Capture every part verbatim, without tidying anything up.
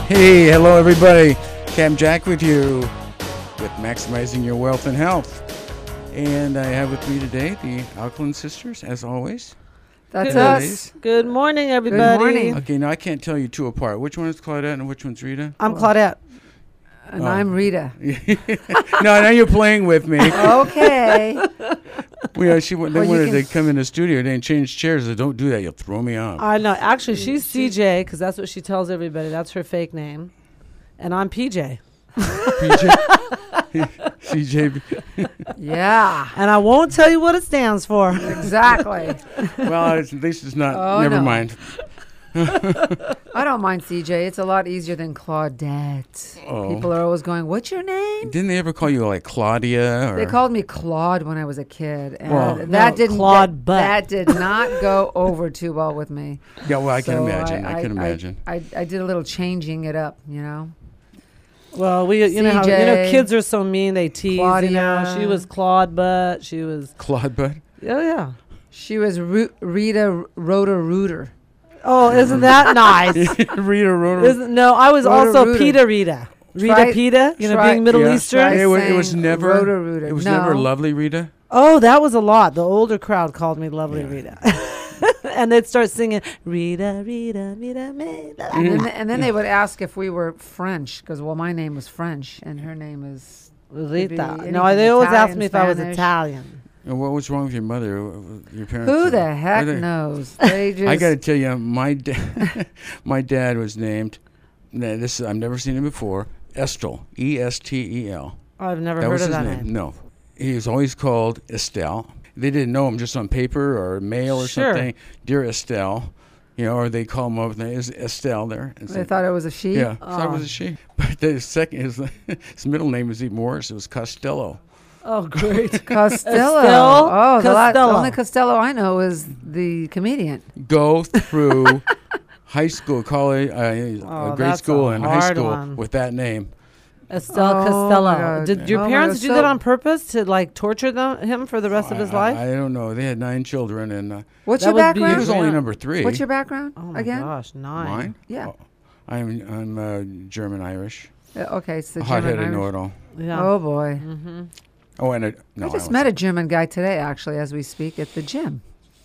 Hey, hello everybody. Cam Jack with you with Maximizing Your Wealth and Health. And I have with me today the Alkaline Sisters, as always. That's Hello, us. ladies. Good morning, everybody. Good morning. Okay, now I can't tell you two apart. Which one is Claudette and which one's Rita? I'm Claudette. And Oh. I'm Rita. No, now you're playing with me. Okay. We, uh, she, wa- they Well, you wanted can- to come in the studio. They didn't change chairs. I said, don't do that. You'll throw me off. I know. Actually, she's C J because that's what she tells everybody. That's her fake name. And I'm P J. P J? C J. Yeah. And I won't tell you what it stands for. Exactly. Well, it's, at least it's not. Oh, never no. mind. I don't mind C J. It's a lot easier than Claudette. Oh. People are always going, "What's your name?" Didn't they ever call you like Claudia? Or? They called me Claude when I was a kid, and Well, that No, didn't Claude that, Butt. that did not go over too well with me. Yeah, well, I can So imagine. I, can imagine. I, I did a little changing it up, you know. Well, we you know how you know C J, kids are so mean. They tease. You know, Claudia. she was Claude Butt. She was. Claude Butt? Oh yeah. She was Ru- Rita Rota Rooter. Oh, isn't that nice? Rita Rotor. Isn't, no, I was Rota also Rooter. Pita Rita. Rita Try- Pita. You know, try- being Middle Yeah. Eastern. Try It wa- it was saying never- Rota Rooter. It was no. never lovely Rita. Oh, that was a lot. The older crowd called me Lovely Yeah. Rita. And they'd start singing, Rita, Rita, Rita, me. And then, and then they would ask if we were French, because, well, my name was French, and her name is... Rita. anything, No, they always asked Italian, me if I was Spanish. Italian. And what was wrong with your mother? uh, Your parents? Who uh, the heck were they- knows? They just... I got to tell you, my da- my dad was named. nah, This I've never seen him before. Estel, E S T E L. I've never That heard was of his that name. name. No, he was always called Estelle. They didn't know him just on paper or mail or Sure. something. Dear Estelle, you know, or they call him up. And is Estelle there? And They so- thought it was a she? Yeah, so it was Oh. a she. But the second, his, his middle name was even worse. It was Costello. Oh, great. Costello. Estelle Oh, the, la- the Costello. only Costello I know is the comedian. Go through high school, college, uh, Oh, uh, grade that's school, a and high hard school one. with that name. Estelle Oh, my Costello. God. Did your Oh, my parents God. do that So- on purpose to like torture them, him for the rest of his I, life? I, I don't know. They had nine children, and uh, What's That your would be he background? was only Yeah. number three. What's your background oh my again? gosh, nine. Mine? Yeah. Oh, I'm I'm uh, German Irish. Uh, okay, it's the German Hot-headed Irish. know-it-all. Yeah. Oh, boy. Mm-hmm. Oh, and a, no, I just was- met a German guy today, actually, as we speak, at the gym.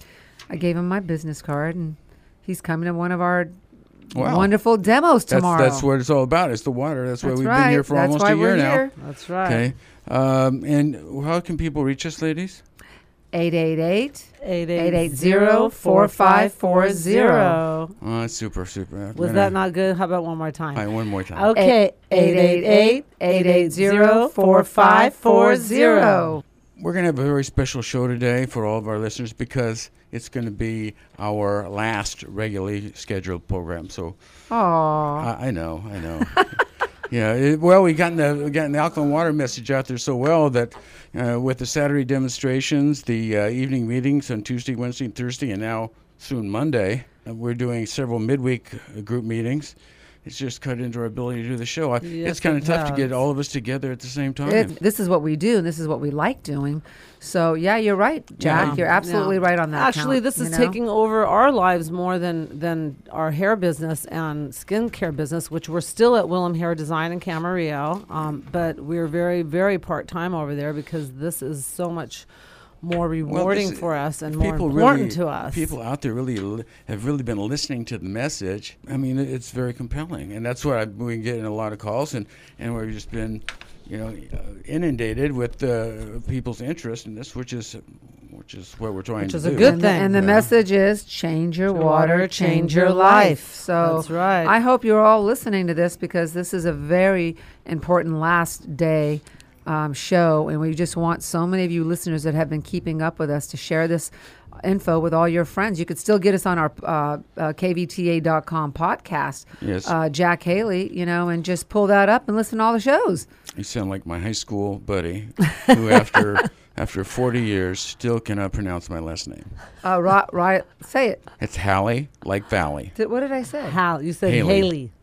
I gave him my business card, and he's coming to one of our Wow. wonderful demos That's tomorrow. that's what it's all about. It's the water. That's why That's we've right. been here for That's almost why a year we're now. here. That's right. Okay. Um, and how can people reach us, ladies? eight eight eight. eight eight eight zero, zero, four four five five four four zero. Oh, that's super, super. I'm Was gonna- that not good? How about one more time? All right, one more time. Okay. eight eight eight, eight eight zero, four five four zero. We're going to have a very special show today for all of our listeners because it's going to be our last regularly scheduled program. So Aw. I, I know, I know. Yeah, it, well, we got the we got the alkaline water message out there so well that uh, with the Saturday demonstrations, the uh, evening meetings on Tuesday, Wednesday, and Thursday, and now soon Monday, uh, we're doing several midweek uh, group meetings. It's just cut into our ability to do the show. I, Yes, it's kind of it tough to get has. all of us together at the same time. It, this is what we do, and this is what we like doing. So, yeah, you're right, Jack. Yeah. You're absolutely Yeah. right on that Actually, count, this you is know? taking over our lives more than than our hair business and skincare business, which we're still at Willem Hair Design in Camarillo, um, but we're very, very part time over there because this is so much more rewarding this- for us and more people important really, to us. People out there really li- have really been listening to the message. I mean, it- it's very compelling, and that's what I've been getting a lot of calls, and, and we've just been, you know, uh, inundated with uh, people's interest in this, which is which is what we're trying Which to is do. a good and the, thing. and the Yeah. message is change your Your water, water, change your life. So That's right. I hope you're all listening to this because this is a very important last day um, show. And we just want so many of you listeners that have been keeping up with us to share this info with all your friends. You could still get us on our uh, uh, K V T A dot com podcast, Yes, uh, Jack Haley, you know, and just pull that up and listen to all the shows. you sound like my high school buddy, who after after forty years still cannot pronounce my last name. Uh, right, right, say it. It's Hallie, like Valley. Did, what did I say? Hal, you said Haley. Haley.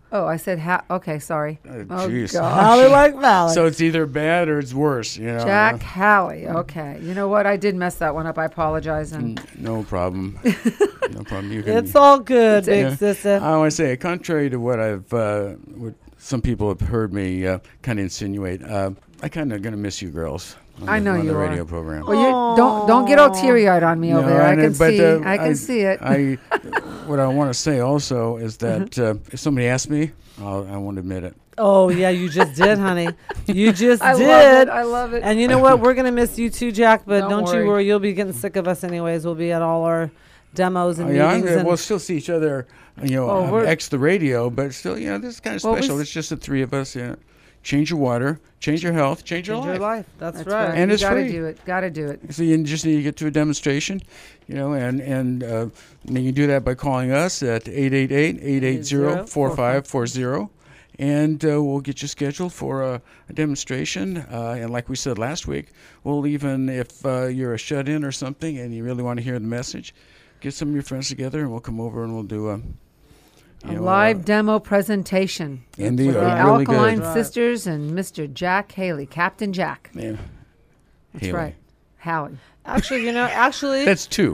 Oh, I said ha- okay, sorry. Uh, Oh, jeez. gosh. Holly like Valley. So it's either bad or it's worse, you know. Jack Halley. Okay. You know what? I did mess that one up. I apologize. And Mm, No problem. No problem. You can. it's all good, It's- big Yeah. sister. I want to say, contrary to what I've, uh, what some people have heard me uh, kind of insinuate, uh, I kind of gonna miss you girls. On I the, know on you the are. radio program. well, you don't don't get all teary-eyed on me over No, there. I know, can but, see. uh, I can see it. I, what I want to say also is that uh, if somebody asks me, I'll, I won't admit it. Oh yeah, you just did, honey. You just I did. love it. I love it. And you know what? We're gonna miss you too, Jack. But Don't don't, worry. you worry. You'll be getting sick of us anyways. We'll be at all our demos and Oh, yeah, meetings. I'm- and we'll still see each other, you know, Oh, um, we're- ex the radio, but still, you know, this is kind of Well, we special. s- It's just the three of us. You know. Change your water, change your health, change your change life. your life. That's, That's right. right. And you it's gotta free. do it. Gotta do it. So you just need to get to a demonstration, you know, and and uh, you can do that by calling us at eight eight eight, eight eight zero, four five four zero, and uh, we'll get you scheduled for a, a demonstration. Uh, and like we said last week, we'll even, if uh, you're a shut-in or something and you really want to hear the message, get some of your friends together and we'll come over and we'll do a, A you know, live uh, demo presentation Indeed, with the uh, really good. Alkaline Right. Sisters and Mister Jack Haley, Captain Jack. yeah. That's Haley. right. Halley. Actually, you know, actually, That's two.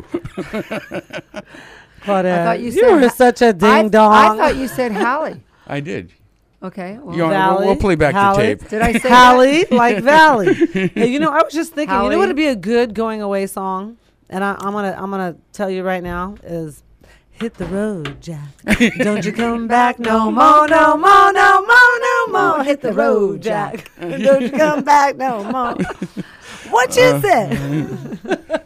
Claudette, I thought you you said were ha- such a ding I, dong. I thought you said Halley. I did. Okay. Well, You know, we'll, Valley, we'll play back Hallie. the tape. did I say that? Hallie like Valley. Hey, you know, I was just thinking, you know Hallie. what would be a good going away song? And I, I'm gonna I'm gonna tell you right now is hit the road, Jack. Don't you come back no more, no more, no more, no more. Hit the road, Jack. Don't you come back no more. What you Uh, said?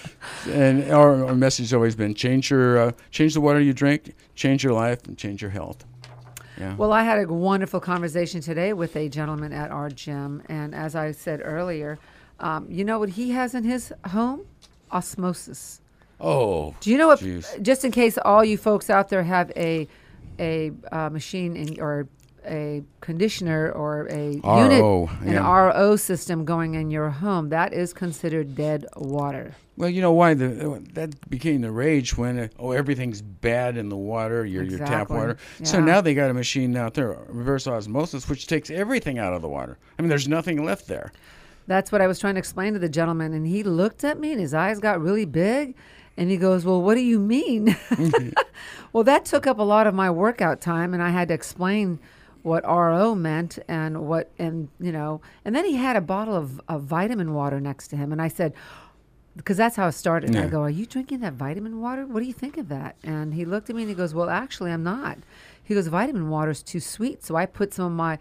And our, our message has always been change your uh, change the water you drink, change your life, and change your health. Yeah. Well, I had a wonderful conversation today with a gentleman at our gym. And as I said earlier, um, you know what he has in his home? Osmosis. oh. Do you know what? Jeez. Just in case all you folks out there have a a uh, machine in, or a conditioner or a R O, unit, an yeah. R O system going in your home, that is considered dead water. Well, you know why the that became the rage when uh, oh everything's bad in the water, your your tap Exactly. water. So Yeah. now they got a machine out there, reverse osmosis, which takes everything out of the water. I mean, there's nothing left there. That's what I was trying to explain to the gentleman, and he looked at me, and his eyes got really big, and he goes, "Well, what do you mean?" Well, that took up a lot of my workout time, and I had to explain what R O meant and what, and you know, and then he had a bottle of, of vitamin water next to him, and I said, because that's how it started. Yeah. I go, "Are you drinking that vitamin water? What do you think of that?" And he looked at me and he goes, "Well, actually, I'm not." He goes, "Vitamin water is too sweet, so I put some of my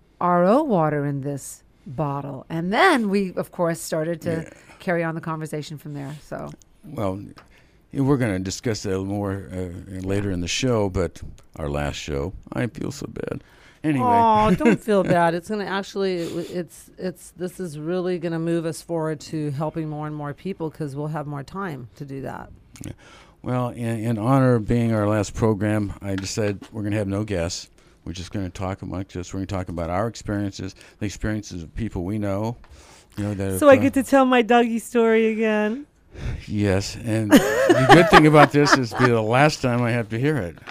R O water in this bottle." And then we, of course, started to carry on the conversation from there. So Well, yeah, we're going to discuss that more uh, later in the show, but our last show, I feel so bad. Anyway, Oh, don't feel bad. It's gonna actually, it, it's it's this is really gonna move us forward to helping more and more people because we'll have more time to do that. well, in, in honor of being our last program, I decided we're going to have no guests. We're just going to talk amongst us. We're going to talk about our experiences, the experiences of people we know. You know that. So I get to tell my doggy story again. Yes, and the good thing about this is it'll be the last time I have to hear it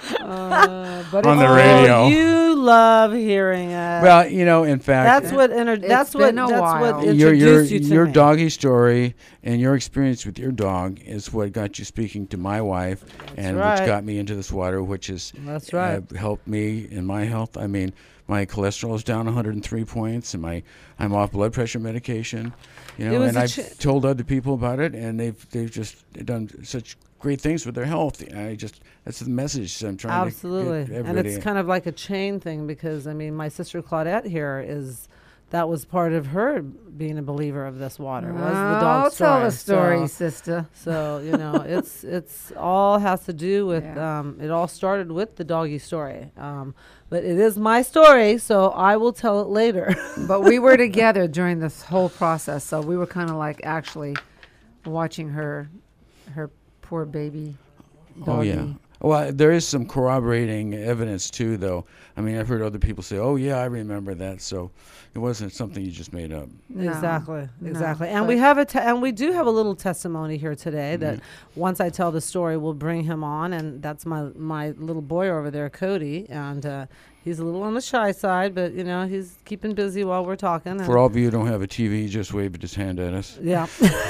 uh, but on the it's- radio. Oh, you love hearing it. Well, you know, in fact, that's what inter- It's that's what been a that's while. what your introduced your you to your me. doggy story and your experience with your dog is what got you speaking to my wife, and right. which got me into this water, which has That's right. uh, helped me in my health. I mean, my cholesterol is down one hundred three points, and my I'm off blood pressure medication. You It know, was and a I've ch- told other people about it, and they've they've just done such great things with their health. I just that's the message I'm trying Absolutely, to get and everybody. it's kind of like a chain thing because I mean, my sister Claudette here is that was part of her being a believer of this water was the dog Oh, story. tell the story, So, sister. so you know, it's it's all has to do with Yeah. um, it all started with the doggy story, um, but it is my story, so I will tell it later. But we were together during this whole process, so we were kind of like actually watching her, her poor baby. Oh yeah, doggy. Well, there is some corroborating evidence too, though. I mean, I've heard other people say, "Oh, yeah, I remember that." So it wasn't something you just made up. No, Exactly, no, exactly. And but- we have a te- and we do have a little testimony here today that Mhm. once I tell the story, we'll bring him on, and that's my my little boy over there, Cody, and uh, he's a little on the shy side, but you know he's keeping busy while we're talking. For and- all of you who don't have a T V, he just waved his hand at us. yeah.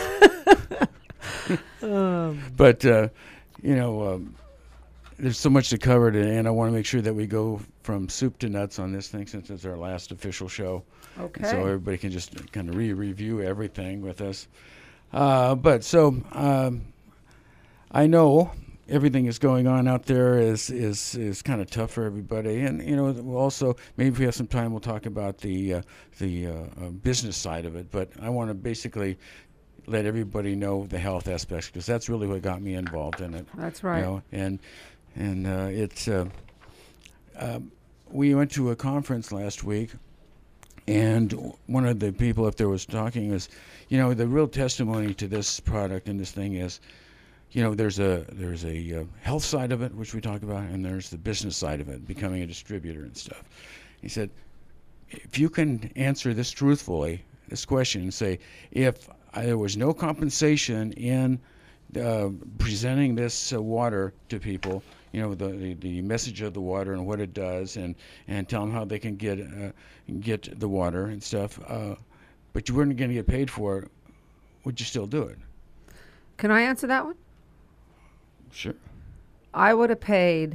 um, But uh, you know, um, there's so much to cover today, and I want to make sure that we go from soup to nuts on this thing since it's our last official show. Okay. So everybody can just kind of re-review everything with us. Uh, but so um, I know everything is going on out there is is is kind of tough for everybody, and you know we'll also maybe if we have some time we'll talk about the uh, the uh, uh, business side of it. But I want to basically let everybody know the health aspects because that's really what got me involved in it. That's right. You know, and and uh, it's uh, um, we went to a conference last week. And one of the people up there was talking is, you know, the real testimony to this product and this thing is, you know, there's a there's a uh, health side of it, which we talk about, and there's the business side of it, becoming a distributor and stuff. He said, if you can answer this truthfully, this question, and say, if uh, there was no compensation in uh, presenting this uh, water to people, you know, the, the the message of the water and what it does, and and tell them how they can get uh, get the water and stuff. Uh, but you weren't going to get paid for it. Would you still do it? Can I answer that one? Sure. I would have paid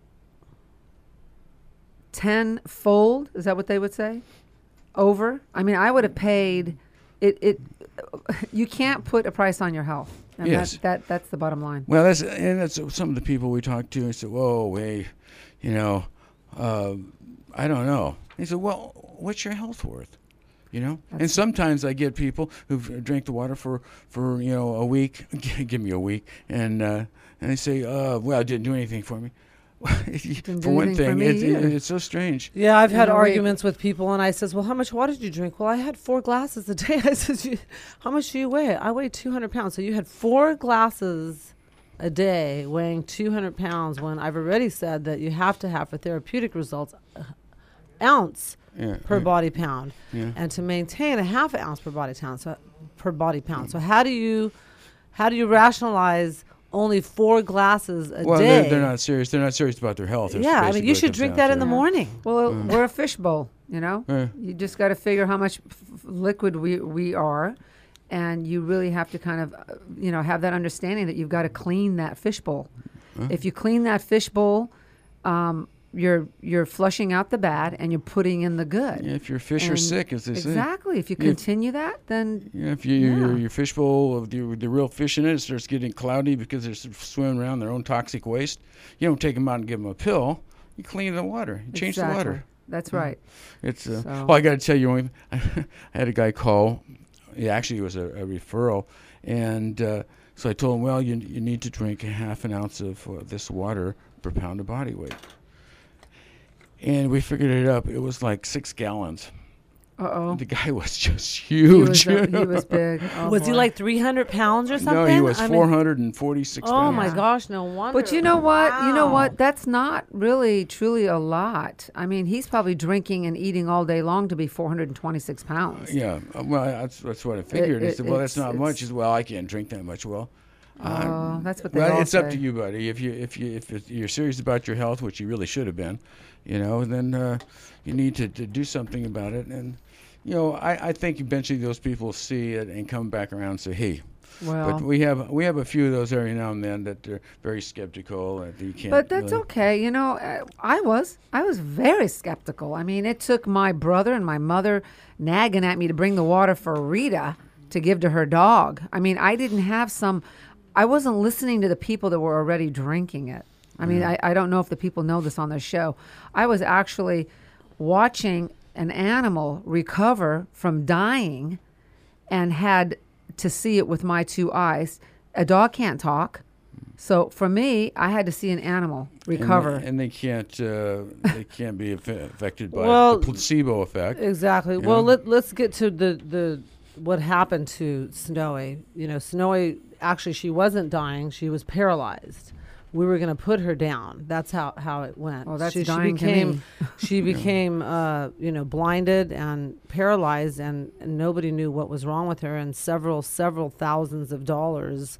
tenfold. Is that what they would say? Over. I mean, I would have paid it. It. You can't put a price on your health. And Yes. That, that that's the bottom line. Well, that's and that's some of the people we talked to. I said, "Whoa, hey, you know, uh, I don't know." He said, "Well, what's your health worth?" You know, and That's- sometimes I get people who drink the water for, for you know a week, give me a week, and uh, and they say, uh, "Well, it didn't do anything for me." Didn't for do one anything for thing, me it's, either. it's so strange. Yeah, I've had You know, we- arguments with people, and I says, "Well, how much water did you drink?" Well, I had four glasses a day. I says, you, "How much do you weigh?" I weigh two hundred pounds. So you had four glasses a day, weighing two hundred pounds. When I've already said that you have to have for therapeutic results, uh, ounce Yeah, per yeah, body pound, yeah. and to maintain a half ounce per body pound. So per body pound. So how do you, how do you rationalize only four glasses a Well, day? they're, they're not serious. They're not serious about their health. That's Yeah, I mean, basically you what it should comes drink down that to. in the Yeah. morning. Well, Mm. we're a fishbowl, you know. Yeah. You just got to figure how much f- f- liquid we we are, and you really have to kind of, uh, you know, have that understanding that you've got to clean that fishbowl. Huh? If you clean that fishbowl, um, you're you're flushing out the bad and you're putting in the good. Yeah, if your fish are And sick, as they say. Exactly. If you Yeah. continue that, then Yeah, if you, your Yeah. your fishbowl of the, the real fish in it starts getting cloudy because they're s- swimming around their own toxic waste, you don't take them out and give them a pill. You clean the water. You change exactly. the water. That's Yeah. right. It's uh, So- well, I got to tell you, one- I had a guy call. It actually was a, a referral, and uh, so I told him, well, you you need to drink a half an ounce of uh, this water per pound of body weight. And we figured it up. It was like six gallons. Uh oh. The guy was just He huge. was, uh, he was big. Oh, was he boy. like three hundred pounds or something? No, he was I mean- four hundred forty-six Oh pounds. my Yeah. gosh, no wonder. But you know what? You know Wow. what? That's not really truly a lot. I mean, he's probably drinking and eating all day long to be four hundred twenty-six pounds. Yeah, uh, well, that's that's what I figured. it- he said, "Well, that's it's- not much." it's- He said, "Well, I can't drink that much." Well, uh, Oh, that's what they well, all it's up to say. you, buddy. If you if you if it- you're serious about your health, which you really should have been, you know, then uh, you need to, to do something about it. And you know, I, I think eventually those people see it and come back around and say, "Hey." Well, But we have we have a few of those every now and then that are very skeptical that you can't. but that's really- okay. You know, uh, I was I was very skeptical. I mean, it took my brother and my mother nagging at me to bring the water for Rita to give to her dog. I mean, I didn't have some. I wasn't listening to the people that were already drinking it. I mean, I, I don't know if the people know this on their show. I was actually watching an animal recover from dying and had to see it with my two eyes. A dog can't talk. So for me, I had to see an animal and recover. they, and they can't uh, they can't be aff- affected by Well, the placebo effect. Exactly. You Well, know? let, let's get to the, the what happened to Snowy. You know, Snowy, actually, she wasn't dying. She was paralyzed we were going to put her down. That's how, how it went. Oh, that's she, dying she to became, me. she became, uh, you know, blinded and paralyzed, and, and nobody knew what was wrong with her. And several, several thousands of dollars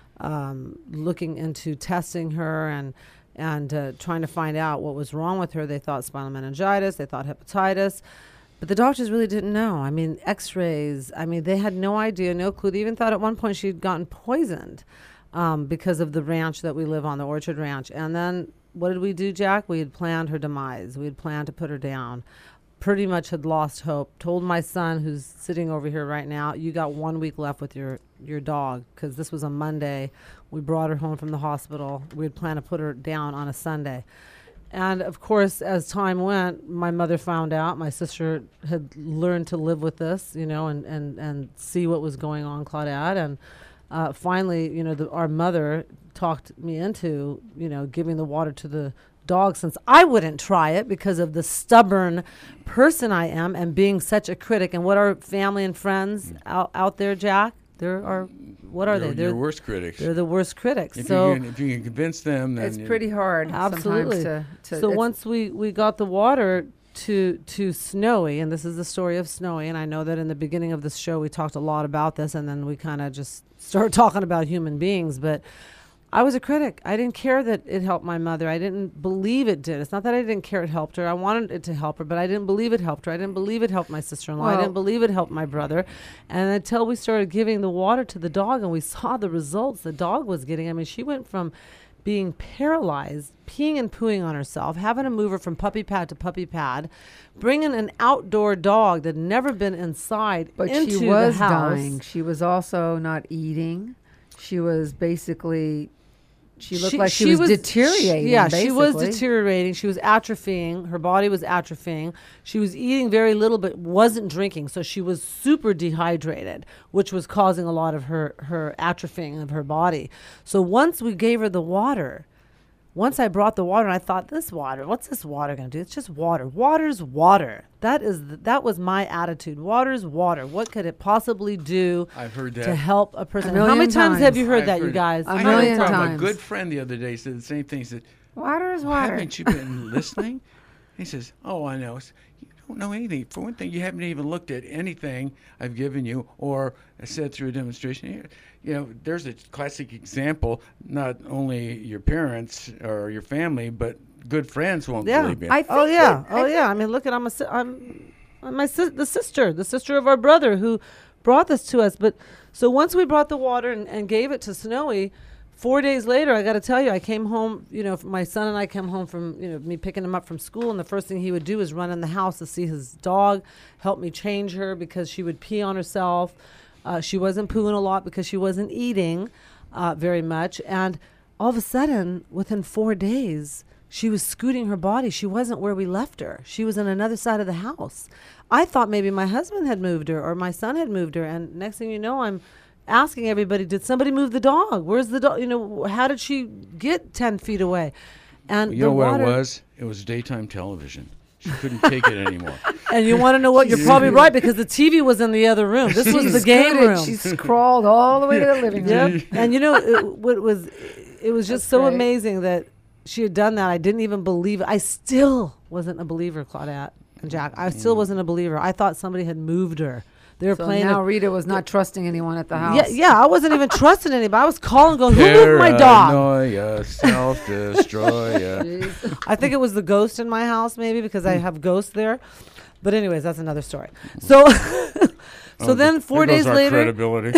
um, looking into testing her and and uh, trying to find out what was wrong with her. They thought spinal meningitis. They thought hepatitis. But the doctors really didn't know. I mean, x-rays. I mean, they had no idea, no clue. They even thought at one point she'd gotten poisoned um, because of the ranch that we live on, the Orchard Ranch. And then what did we do, Jack? We had planned her demise. We had planned to put her down. Pretty much had lost hope. Told my son, who's sitting over here right now, you got one week left with your, your dog, because this was a Monday. We brought her home from the hospital. We had planned to put her down on a Sunday. And, of course, as time went, my mother found out. My sister had learned to live with this, you know, and, and, and see what was going on, Claudette. And uh, finally, you know, the, our mother talked me into, you know, giving the water to the dog, since I wouldn't try it because of the stubborn person I am and being such a critic. And what are family and friends out, out there, Jack? There are, what are Your- they? They're your worst critics. They're the worst critics. If, so you can, if you can convince them, then It's you- pretty hard Absolutely. sometimes to, to so it's- once we, we got the water to to Snowy, and this is the story of Snowy, and I know that in the beginning of this show we talked a lot about this, and then we kind of just started talking about human beings, but I was a critic. I didn't care that it helped my mother. I didn't believe it did. It's not that I didn't care it helped her. I wanted it to help her, but I didn't believe it helped her. I didn't believe it helped my sister-in-law. I Well- didn't believe it helped my brother. And until we started giving the water to the dog and we saw the results the dog was getting, I mean, she went from being paralyzed, peeing and pooing on herself, having to move her from puppy pad to puppy pad, bringing an outdoor dog that had never been inside But into she was the house. dying. She was also not eating. She was basically, she looked like she, was, deteriorating. she- yeah, she was basically. deteriorating. She was atrophying. Her body was atrophying. She was eating very little, but wasn't drinking. So she was super dehydrated, which was causing a lot of her, her atrophying of her body. So once we gave her the water, once I brought the water, and I thought, this water, what's this water going to do? It's just water. Water's water. That is th- that was my attitude. Water's water. What could it possibly do I've heard to that. help a person? A How many million times have times. you heard I've that, you heard it. guys? A I million know from times. a good friend the other day said the same thing. He said, Water is water. haven't you been listening? He says, oh, I know. I said, you don't know anything. For one thing, you haven't even looked at anything I've given you or said through a demonstration. You know, there's a classic example. Not only your parents or your family, but good friends won't Yeah. believe you. I think Oh yeah, that- oh I yeah. I mean, look at I'm a si- I'm, I'm my sis- the sister, the sister of our brother who brought this to us. But so once we brought the water and, and gave it to Snowy, four days later, I got to tell you, I came home. You know, f- my son and I came home from you know me picking him up from school, and the first thing he would do is run in the house to see his dog, help me change her because she would pee on herself. Uh, she wasn't pooing a lot because she wasn't eating uh, very much, and all of a sudden, within four days. She was scooting her body. She wasn't where we left her. She was on another side of the house. I thought maybe my husband had moved her or my son had moved her. And next thing you know, I'm asking everybody, did somebody move the dog? Where's the dog? You know, how did she get ten feet away? And you the know what water, it was? It was daytime television. She couldn't take it anymore. And you want to know what? You're probably right because the T V was in the other room. This was She the game scooted- room. She crawled all the way to the living room. Yep. And you know, it, what was, it was just That's so great. amazing that she had done that. I didn't even believe it. I still wasn't a believer, Claudette and Jack. I still wasn't a believer. I thought somebody had moved her. They were So playing. now a- Rita was not trusting anyone at the house. yeah, yeah. I wasn't even trusting anybody. I was calling, going, "Who moved my dog?" Paranoia, self-destroy. Jeez. I think it was the ghost in my house, maybe because I have ghosts there. But anyways, that's another story. So, so Oh, then there four goes days our later, credibility.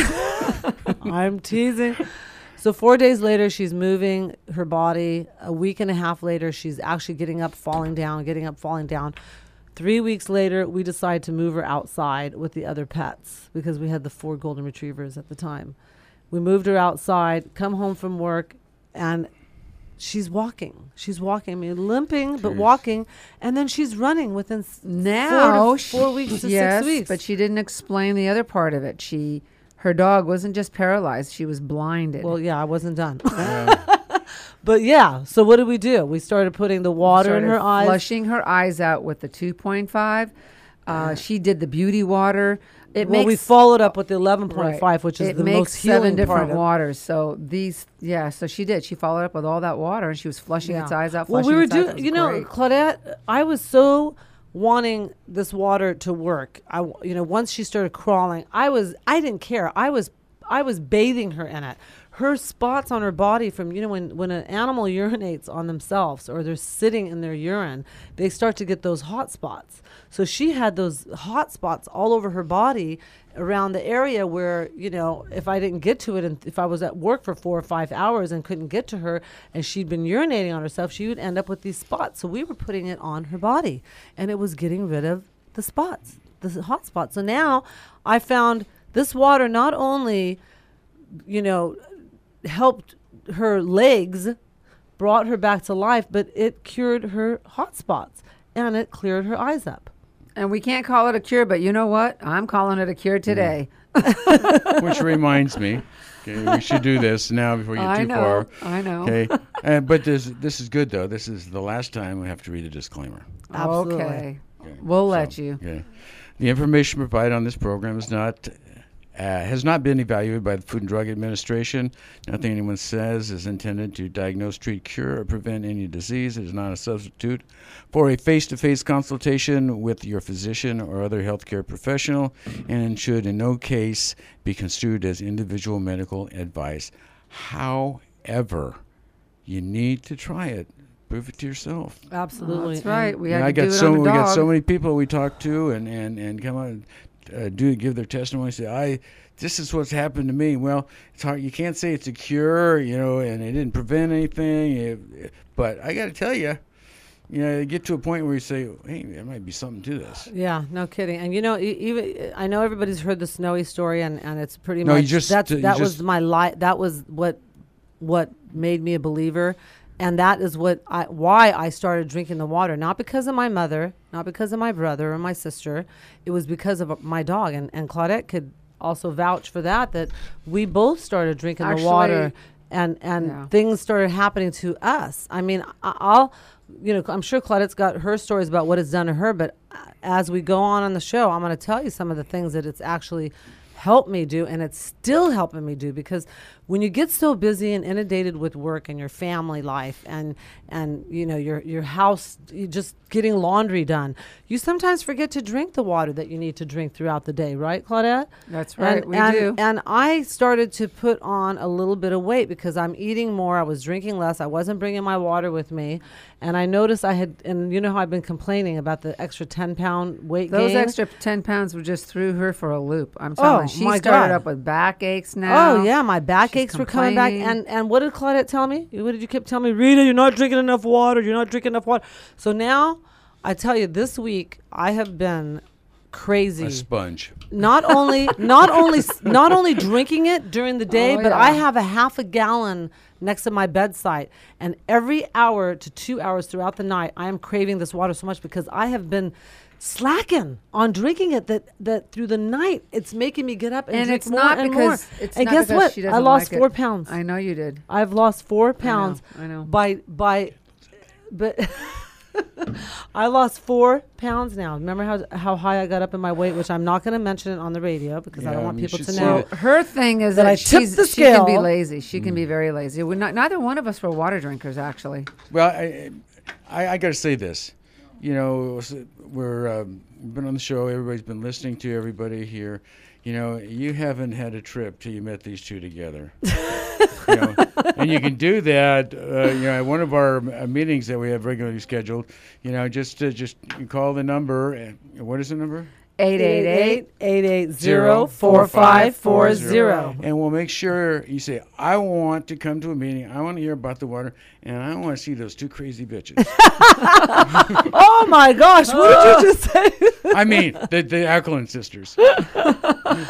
I'm teasing. So four days later, she's moving her body. A week and a half later, she's actually getting up, falling down, getting up, falling down. Three weeks later, we decide to move her outside with the other pets because we had the four golden retrievers at the time. We moved her outside, come home from work, and she's walking. She's walking, I mean, limping, but Jeez. walking. And then she's running within s- Now, four, to she- four weeks to yes, six weeks. but she didn't explain the other part of it. She, her dog wasn't just paralyzed; she was blinded. Well, yeah, I wasn't done. Yeah. But yeah, so what did we do? We started putting the water in Started her eyes. flushing her eyes out with the two point five. Uh, she did the beauty water. It well, makes we followed up with the eleven point five, right. which is it the makes most seven healing different part of- waters. So these, yeah. So she did. She followed up with all that water, and she was flushing its eyes out. Well, Flushing we were its eyes out. It doing, was you know, great. Claudette, I was so wanting this water to work. I, w- you know, once she started crawling, I was, I didn't care. I was, I was bathing her in it. Her spots on her body from, you know, when, when an animal urinates on themselves or they're sitting in their urine, they start to get those hot spots. So she had those hot spots all over her body around the area where, you know, if I didn't get to it and if I was at work for four or five hours and couldn't get to her and she'd been urinating on herself, she would end up with these spots. So we were putting it on her body and it was getting rid of the spots, the hot spots. So now I found this water not only, you know, helped her legs, brought her back to life, but it cured her hot spots and it cleared her eyes up. And we can't call it a cure, but you know what? I'm calling it a cure today. Which reminds me, okay, we should do this now before you get I too know. far. I know. Okay, uh, but this this is good though. This is the last time we have to read a disclaimer. Absolutely. Okay. Okay, We'll so, let you. Okay. The information provided on this program is not uh, has not been evaluated by the Food and Drug Administration. Nothing anyone says is intended to diagnose, treat, cure, or prevent any disease. It is not a substitute for a face-to-face consultation with your physician or other healthcare professional, and should in no case be construed as individual medical advice. However, you need to try it. Prove it to yourself. Absolutely. That's right. We Yeah, had to I got do it so on the we got dog. so many people we talk to and and and come on, uh, do give their testimony. Say, I this is what's happened to me. Well, it's hard. You can't say it's a cure, you know, and it didn't prevent anything. It, but I got to tell you, you know, you get to a point where you say, hey, there might be something to this. Yeah, no kidding. And you know, e- even I know everybody's heard the Snowy story, and, and it's pretty No, you much just- that's you that just- was my life. That was what what made me a believer, and that is what I why I started drinking the water. Not because of my mother, not because of my brother or my sister. It was because of my dog, and and Claudette could also vouch for that. That we both started drinking Actually, the water, and and yeah. things started happening to us. I mean, I, I'll. You know, I'm sure Claudette's got her stories about what it's done to her, but uh, as we go on on the show, I'm going to tell you some of the things that it's actually helped me do, and it's still helping me do, because when you get so busy and inundated with work and your family life and and you know your your house, you just getting laundry done, you sometimes forget to drink the water that you need to drink throughout the day, right, Claudette? That's right. And, we and, do. And I started to put on a little bit of weight because I'm eating more. I was drinking less. I wasn't bringing my water with me. And I noticed I had, and you know how I've been complaining about the extra ten pound weight Those gain? extra ten pounds were just threw her for a loop. I'm telling Oh, you. She my started God. up with backaches now. Oh, yeah. My She's backaches were coming back. complaining. And, and what did Claudette tell me? What did you keep telling me? Rita, you're not drinking enough water. You're not drinking enough water. So now, I tell you, this week, I have been crazy. A sponge. Not only, not only, not only drinking it during the day, Oh, but yeah. I have a half a gallon next to my bedside, and every hour to two hours throughout the night, I am craving this water so much because I have been slacking on drinking it. That that through the night, it's making me get up and, And drink it's more not and because more. it's and not guess because what? she I doesn't lost like four it. pounds. I know you did. I've lost four pounds. I know. by by, but. I lost four pounds now. Remember how how high I got up in my weight, which I'm not going to mention it on the radio because I Yeah, don't want you people should to say know. it. Her thing is That that, I tipped she's, the she can be scale. lazy. She can Mm. be very lazy. We're not, neither one of us were water drinkers, actually. Well, I I, I got to say this. You know, s- we're um, we've been on the show. Everybody's been listening to everybody here. You know, you haven't had a trip till you met these two together. You know, and you can do that. Uh, you know, at one of our uh, meetings that we have regularly scheduled. You know, just uh, just you call the number. And what is the number? eight eight eight eight eight zero four five four zero. And we'll make sure you say, I want to come to a meeting. I want to hear about the water, and I want to see those two crazy bitches. Oh my gosh, what did you just say? I mean, the, the Alkaline sisters.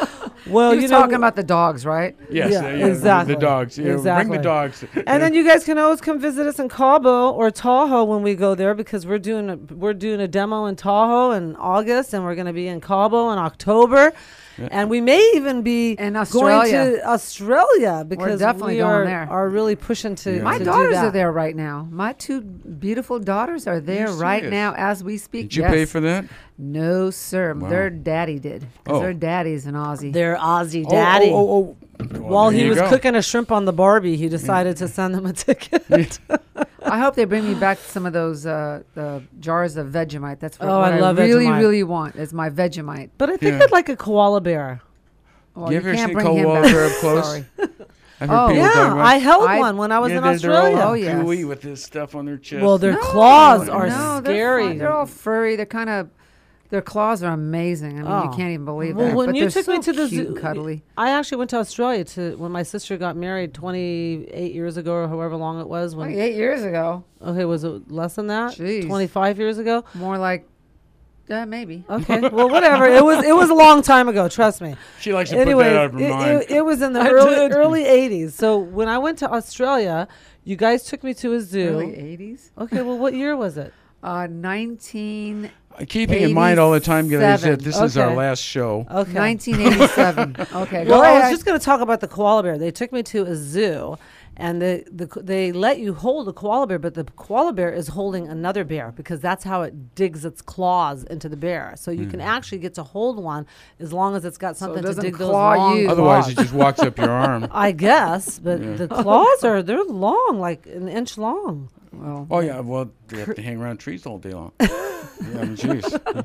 Well, he was you know, talking about the dogs, right? Yes, Yeah, uh, yeah, exactly. The dogs. Yeah, Exactly. Bring the dogs. And then you guys can always come visit us in Cabo or Tahoe when we go there, because we're doing a, we're doing a demo in Tahoe in August, and we're going to be in Cabo in October. Yeah. And we may even be In going Australia. to Australia, because definitely we going are, there. are really pushing to, Yeah. My to do daughters that. are there right now. My two beautiful daughters are there You're right serious? now as we speak. Did you yes. pay for that? No, sir. Wow. Their daddy did. 'Cause Oh. their daddy's an Aussie. Their Aussie Oh, daddy. Oh, oh, oh. Well, While there he you was go. cooking a shrimp on the Barbie, he decided to send them a ticket. I hope they bring me back some of those uh, the jars of Vegemite. That's what, Oh, what I I, love really, Vegemite. really want is my Vegemite. But I think Yeah. I'd like a koala bear. Well, You ever can't seen bring Cold him Water back. Bear up close? Sorry. I've heard Oh. people Yeah, talking about- I held I- one when I was Yeah, in they're- they're all Australia. Oh, yes. gooey with this stuff on their chest. Well, their No, claws are no, they're scary. fine. They're all furry. They're kind of, their claws are amazing. I mean, Oh. you can't even believe Well, that. when but you they're took so me to the cute zoo, and cuddly. I actually went to Australia to when my sister got married twenty-eight years ago, or however long it was. When Like eight years ago, okay, was it less than that? Jeez. twenty-five years ago. more like, uh, maybe. Okay, well, whatever. It was it was a long time ago. Trust me. She likes to Anyway, put that out of her it, mind. it, it was in the I early did. early eighties. So when I went to Australia, you guys took me to a zoo. Early eighties. Okay, well, what year was it? Uh, nineteen, Keeping in mind all the time, guys, that this is our Okay. last show. Okay. nineteen eighty-seven. Okay, Well, go I ahead. was just going to talk about the koala bear. They took me to a zoo, and the, the they let you hold a koala bear, but the koala bear is holding another bear, because that's how it digs its claws into the bear. So you can actually get to hold one as long as it's got So it something to doesn't dig those claw long you. Otherwise, claws. it just walks up your arm. I guess, but Yeah. the claws are they're long, like an inch long. well, Oh yeah, well, they have to hang around trees all day long. Yeah, I mean, jeez.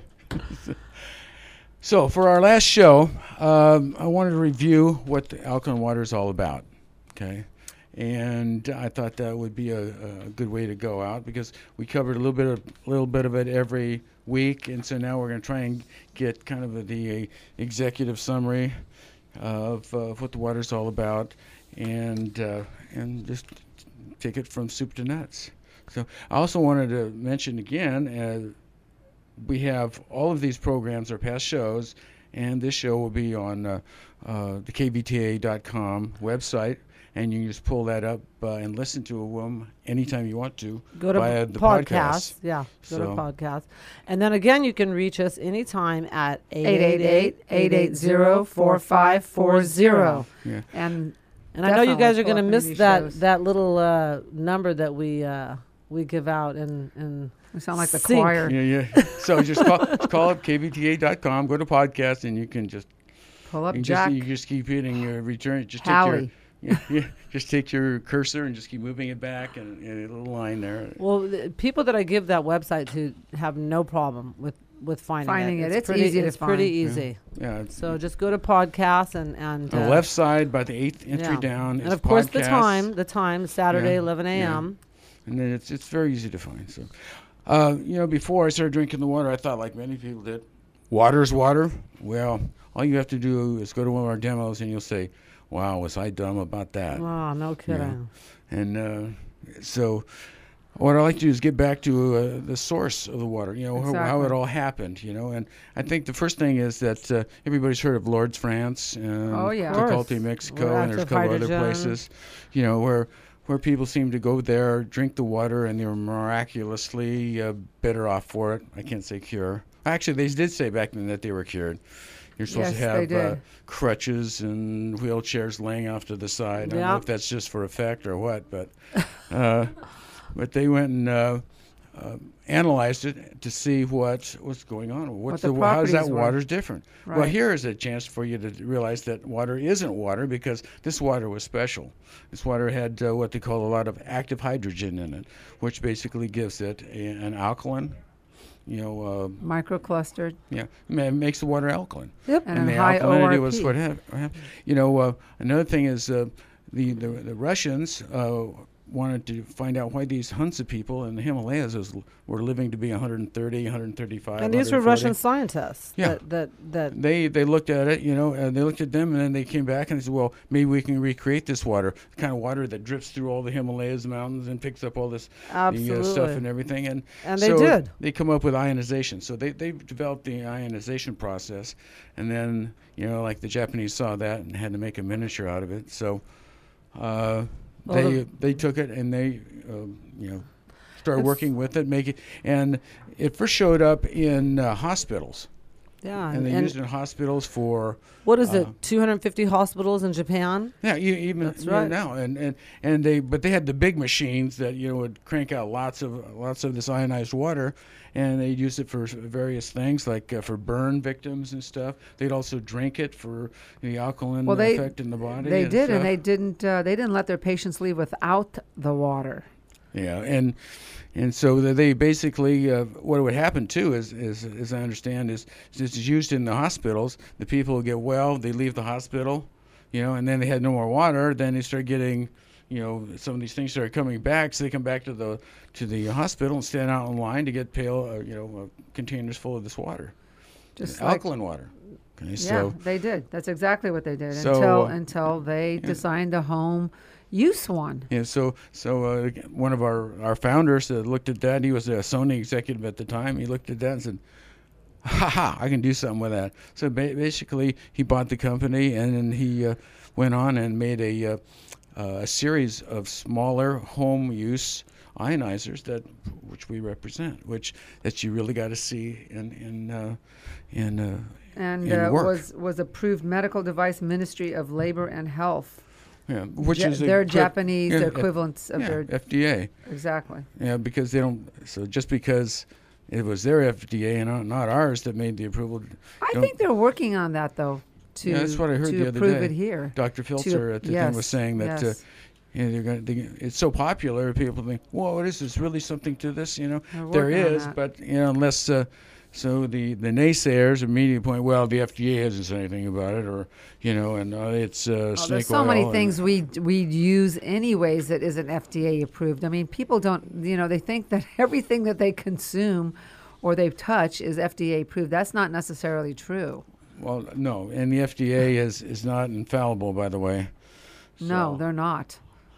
So for our last show, um, I wanted to review what the alkaline water is all about. Okay, and I thought that would be a, a good way to go out, because we covered a little bit of little bit of it every week, and so now we're going to try and get kind of a, the uh, executive summary of, uh, of what the water is all about, and uh, and just take it from soup to nuts. So I also wanted to mention again, uh, we have all of these programs are past shows, and this show will be on uh, uh, the K B T A dot com website, and you can just pull that up uh, and listen to them anytime you want to Go to via p- the podcast. podcast. Yeah, go to So- podcast. And then again, you can reach us anytime at eight eight eight, eight eight zero, four five four zero. Yeah. And And I know you guys Definitely are going to pull up miss any of these that shows. that little uh, number that we uh, we give out, and and we sound like the Sync. choir. Yeah, yeah. So just call, just call up K B T A dot com, go to podcast, and you can just Pull up you Jack. just you just keep hitting your return. Just take Hallie. your yeah, yeah, just take your cursor and just keep moving it back, and, and a little line there. well, the people that I give that website to have no problem with with finding, Finding it. It's pretty, easy to It's pretty find. easy. Yeah, it's So just go to podcast and and on the uh, left side by the eighth entry yeah. down. and is of course the podcasts, time the time Saturday Yeah, eleven a.m. and then it's it's very easy to find. So, uh, you know, before I started drinking the water, I thought, like many people did, water's water. Well, all you have to do is go to one of our demos, and you'll say, "Wow, was I dumb about that?" Oh, no kidding. And uh, so, what I like to do is get back to uh, the source of the water. You know, how, how it Exactly. all happened. You know, and I think the first thing is that uh, everybody's heard of Lourdes, France, and Oh, yeah. Of Tecate, course. Mexico, and there's a Reactive couple other hydrogen. places. You know, where where people seem to go there, drink the water, and they're miraculously uh, better off for it. I can't say cure. Actually, they did say back then that they were cured. You're supposed Yes, to they have uh, did. crutches and wheelchairs laying off to the side. I don't know Yeah. if that's just for effect or what, but uh, but they went and uh, uh, analyzed it to see what was going on. What's the the, how's that properties were. water's different? Well, Right. here is a chance for you to realize that water isn't water, because this water was special. This water had uh, what they call a lot of active hydrogen in it, which basically gives it a, an alkaline. You know, uh, Microclustered. yeah, ma- makes the water alkaline. Yep. And, And a the high alkalinity O R was P. what happened. You know, uh, another thing is uh, the, the the Russians uh, wanted to find out why these Hunza people in the Himalayas was, were living to be one hundred thirty, one hundred thirty-five. And these were one hundred forty. Russian scientists. Yeah. That that, that They they looked at it, you know, and they looked at them, and then they came back and they said, well, maybe we can recreate this water, the kind of water that drips through all the Himalayas mountains and picks up all this the, uh, stuff Absolutely. and everything. And, And they so did. They come up with ionization. So they, they developed the ionization process. And then, you know, like the Japanese saw that and had to make a miniature out of it. So uh, Well, they the- they took it and they, uh, you know, started It's- working with it, make it. And it first showed up in uh, hospitals. yeah. And And, they and used it in hospitals for what is uh, it? two hundred fifty hospitals in Japan. yeah, e- even That's you know, right. now, and, and and they but they had the big machines that you know would crank out lots of lots of this ionized water, and they used it for various things like uh, for burn victims and stuff. They'd also drink it for the alkaline Well, they- effect in the body. They and did, stuff. and they didn't. Uh, they didn't let their patients leave without the water. Yeah, and and so the- they basically uh, what would happen too is, is as I understand is it's used in the hospitals. The people get well, they leave the hospital, you know, and then they had no more water. Then they start getting, you know, some of these things started coming back. So they come back to the to the hospital and stand out in line to get pail, uh, you know, uh, containers full of this water, Just like, alkaline water. Okay, yeah, so they did. That's exactly what they did So, until uh, until they designed a home use one. yeah, so so uh, one of our our founders uh, looked at that. He was a Sony executive at the time. He looked at that and said, "Ha ha! I can do something with that." So ba- basically, he bought the company, and then he uh, went on and made a uh, uh, a series of smaller home use ionizers that which we represent, which that you really got to see in in uh, in. Uh, And in uh, work. was was approved medical device Ministry of Labor and Health. yeah, which Ja- is their equi- Japanese yeah, equivalents of yeah, their F D A. exactly. Yeah, because they don't. So just because it was their F D A and not, not ours that made the approval. I don't- think they're working on that though. To Yeah, that's what I heard to the other approve day. it here. Doctor Filter at the thing was yes, saying that uh, yes. you know, they're gonna, they, it's so popular. People think, "Whoa, what is this? Really something to this?" You know, They're there working on is, that. but you know, unless uh, so the the naysayers immediately point, "Well, the F D A hasn't said anything about it," or you know, and uh, it's uh, Oh, snake there's so oil. many and- things we we use anyways that isn't F D A approved. I mean, people don't, you know, they think that everything that they consume or they touch is F D A approved. That's not necessarily true. Well, no, and the F D A is is not infallible, by the way. No, So- they're not.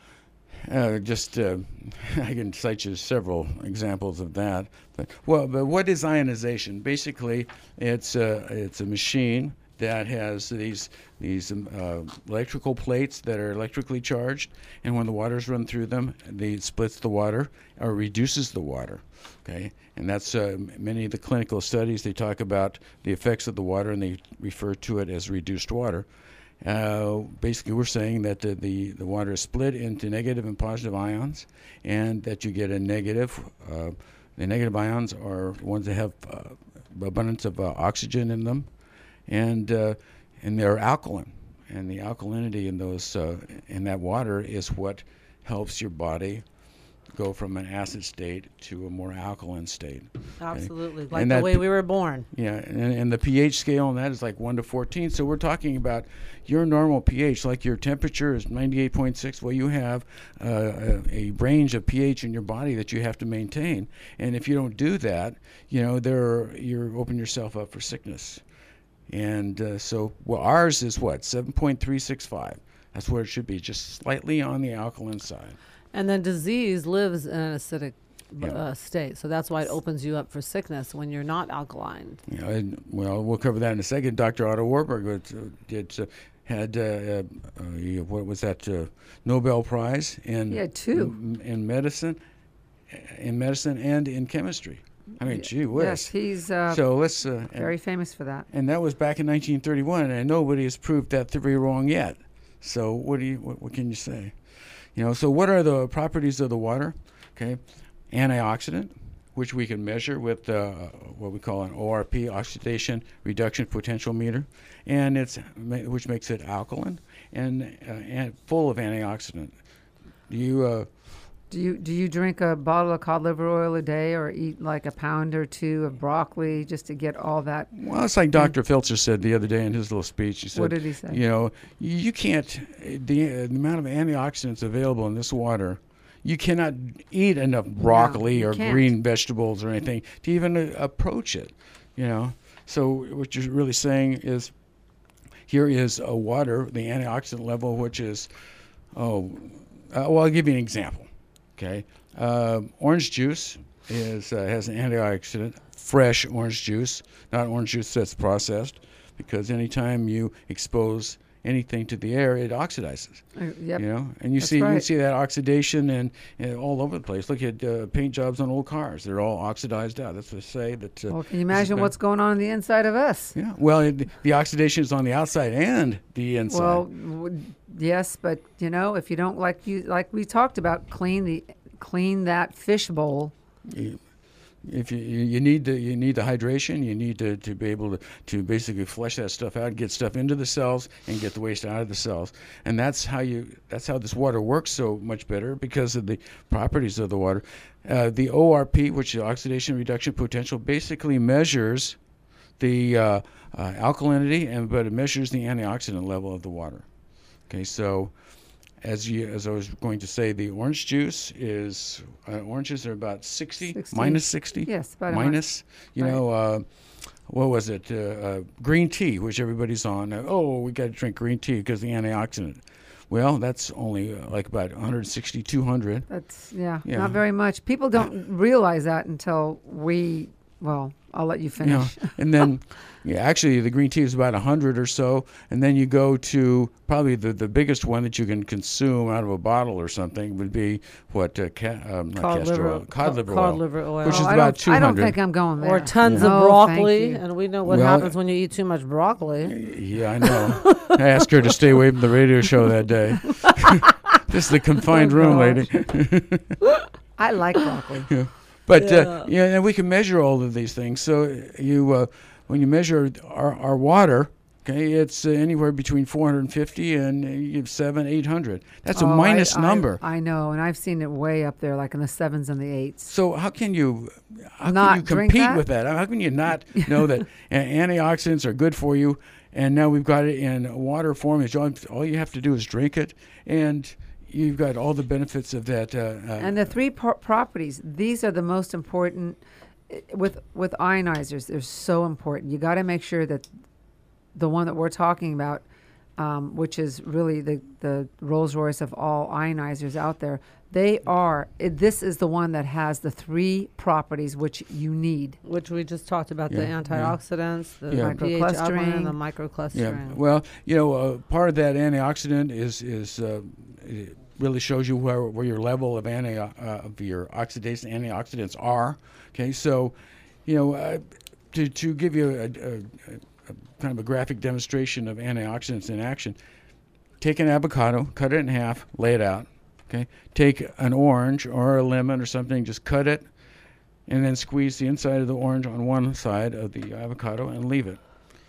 Uh, just uh, I can cite you several examples of that. But well, but what is ionization? Basically, it's a it's a machine that has these these um, uh, electrical plates that are electrically charged, and when the waters run through them, they splits the water or reduces the water. Okay, and that's uh, m- many of the clinical studies. They talk about the effects of the water, and they refer to it as reduced water. Uh, basically, we're saying that the, the, the water is split into negative and positive ions, and that you get a negative. Uh, the negative ions are ones that have uh, abundance of uh, oxygen in them, and uh, and they're alkaline. And the alkalinity in those uh, in that water is what helps your body go from an acid state to a more alkaline state. Absolutely, like And the that way p- we were born. Yeah, and, and the pH scale on that is like one to fourteen. So we're talking about your normal pH, like your temperature is ninety-eight point six. Well, you have uh, a, a range of pH in your body that you have to maintain. And if you don't do that, you know, there you're opening yourself up for sickness. And uh, so, well, ours is what, seven point three six five. That's where it should be, just slightly on the alkaline side. And then disease lives in an acidic b- Yeah. uh, state, so that's why it opens you up for sickness when you're not alkaline. You know, and, well, we'll cover that in a second. Doctor Otto Warburg was, uh, did uh, had uh, uh, uh, what was that uh, Nobel Prize in He had two. in, in medicine, in medicine and in chemistry. I mean, gee whiz. Yes, he's uh, so let's uh, very and, famous for that. and that was back in nineteen thirty-one, and nobody has proved that theory wrong yet. So what do you what, what can you say? You know, so what are the properties of the water? Okay, antioxidant, which we can measure with uh, what we call an O R P, oxidation reduction potentiometer, and it's ma- which makes it alkaline and, uh, and full of antioxidant. Do you uh, Do you do you drink a bottle of cod liver oil a day, or eat like a pound or two of broccoli just to get all that? well, it's like Doctor Filcher said the other day in his little speech. He said, What did he say? You know, you can't the, the amount of antioxidants available in this water. you cannot eat enough broccoli you or can't. green vegetables or anything to even uh, approach it, you know. So what you're really saying is, here is a water, the antioxidant level, which is, oh, uh, well, I'll give you an example. Okay, uh, orange juice is uh, has an antioxidant. Fresh orange juice, not orange juice that's processed, because anytime you expose anything to the air, it oxidizes. Uh, yep. You know, and you That's see you right. see that oxidation and, and all over the place. Look at uh, paint jobs on old cars; they're all oxidized out. That's what they say. That. Uh, Well, can you this is imagine bad. what's going on on the inside of us? Yeah. Well, it, the oxidation is on the outside and the inside. Well, w- yes, but you know, if you don't like you like we talked about, clean the clean that fish bowl. You- If you, you you need the you need the hydration, you need to, to be able to, to basically flush that stuff out, get stuff into the cells, and get the waste out of the cells. And that's how you that's how this water works so much better, because of the properties of the water. Uh, the O R P, which is oxidation reduction potential, basically measures the uh, uh, alkalinity, and but it measures the antioxidant level of the water. Okay, so. As you, as I was going to say, the orange juice is uh, oranges are about sixty, sixty. minus sixty. Yes, about a minus. You Right. know, uh, what was it? Uh, uh, green tea, which everybody's on. Uh, oh, we got to drink green tea because the antioxidant. Well, that's only uh, like about one sixty, two hundred. That's yeah, Yeah. not very much. People don't realize that until we. Well, I'll let you You know, finish. and then, yeah, actually, the green tea is about one hundred or so. And then you go to probably the, the biggest one that you can consume out of a bottle or something would be what? Uh, ca- um, not Cod castor liver, oil. Cod liver cod oil. liver oil. Which is Oh, I about don't, I don't two hundred. think I'm going there. or tons Yeah. of No, broccoli, thank you. and we know what Well, happens when you eat too much broccoli. Yeah, I know. I asked her to stay away from the radio show that day. This is the confined Oh, room, gosh. lady. I like broccoli. But Yeah. uh, yeah, and we can measure all of these things. So you, uh, when you measure our, our water, okay, it's uh, anywhere between four hundred fifty and uh, you have seven, eight hundred. That's a Oh, I- minus I- number. I know, and I've seen it way up there, like in the sevens and the eights. So how can you, how Not can you drink compete that? with that? How can you not know that a- antioxidants are good for you? And now we've got it in water form. It's all, all you have to do is drink it, and you've got all the benefits of that. Uh, uh, And the three pro- properties, these are the most important eh, with with ionizers. They're so important. You got to make sure that the one that we're talking about, um, which is really the, the Rolls Royce of all ionizers out there, they are, it, this is the one that has the three properties which you need. Which we just talked about, the Yeah, yeah. antioxidants, the Yeah. pH alkaline, and the Microclustering. microclustering. Yeah. Well, you know, uh, part of that antioxidant is is uh, it really shows you where where your level of anti uh, of your oxidase antioxidants are. Okay, so you know, uh, to to give you a, a, a, a kind of a graphic demonstration of antioxidants in action, take an avocado, cut it in half, lay it out. Okay, take an orange or a lemon or something, just cut it, and then squeeze the inside of the orange on one side of the avocado and leave it.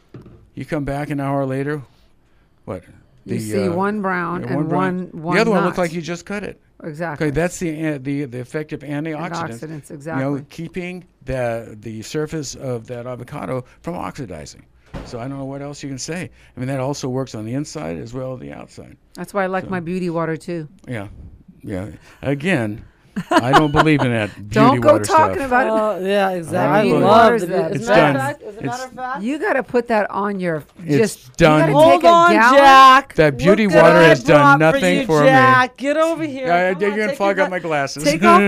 You come back an hour later, what? You The, see uh, one brown yeah, and one, brown. one The other one not. looked like you just cut it. Exactly. Okay, that's the uh, the the effective antioxidants. Antioxidants, You exactly. know, keeping the the surface of that avocado from oxidizing. So I don't know what else you can say. I mean, that also works on the inside as well as the outside. That's why I like So- my beauty water too. Yeah, yeah. Again, I don't believe in that beauty Don't go water talking stuff. about it. Oh, yeah, exactly. I I love love it. the It's beauty. As a done. matter of fact, as a It's- matter of fact, You got to put that on your. It's just done. You gotta hold take a on, gallon. Jack. That beauty Look what water I has done brought nothing you, for me. Jack. Get over here. Yeah, Come you're on, gonna take fog your up my glasses. Take off.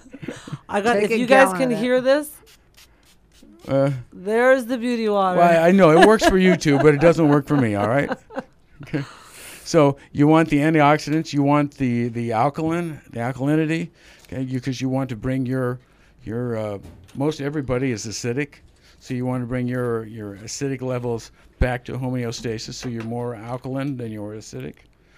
I got. Take If a you guys gallon can of it. hear this, uh, there's the beauty water. Well, I I know it works for you two, but it doesn't work for me. All right. Okay. So you want the antioxidants, you want the the alkaline, the alkalinity, okay? Because you, want to bring your your uh, most everybody is acidic, so you want to bring your your acidic levels back to homeostasis, so you're more alkaline than you're acidic.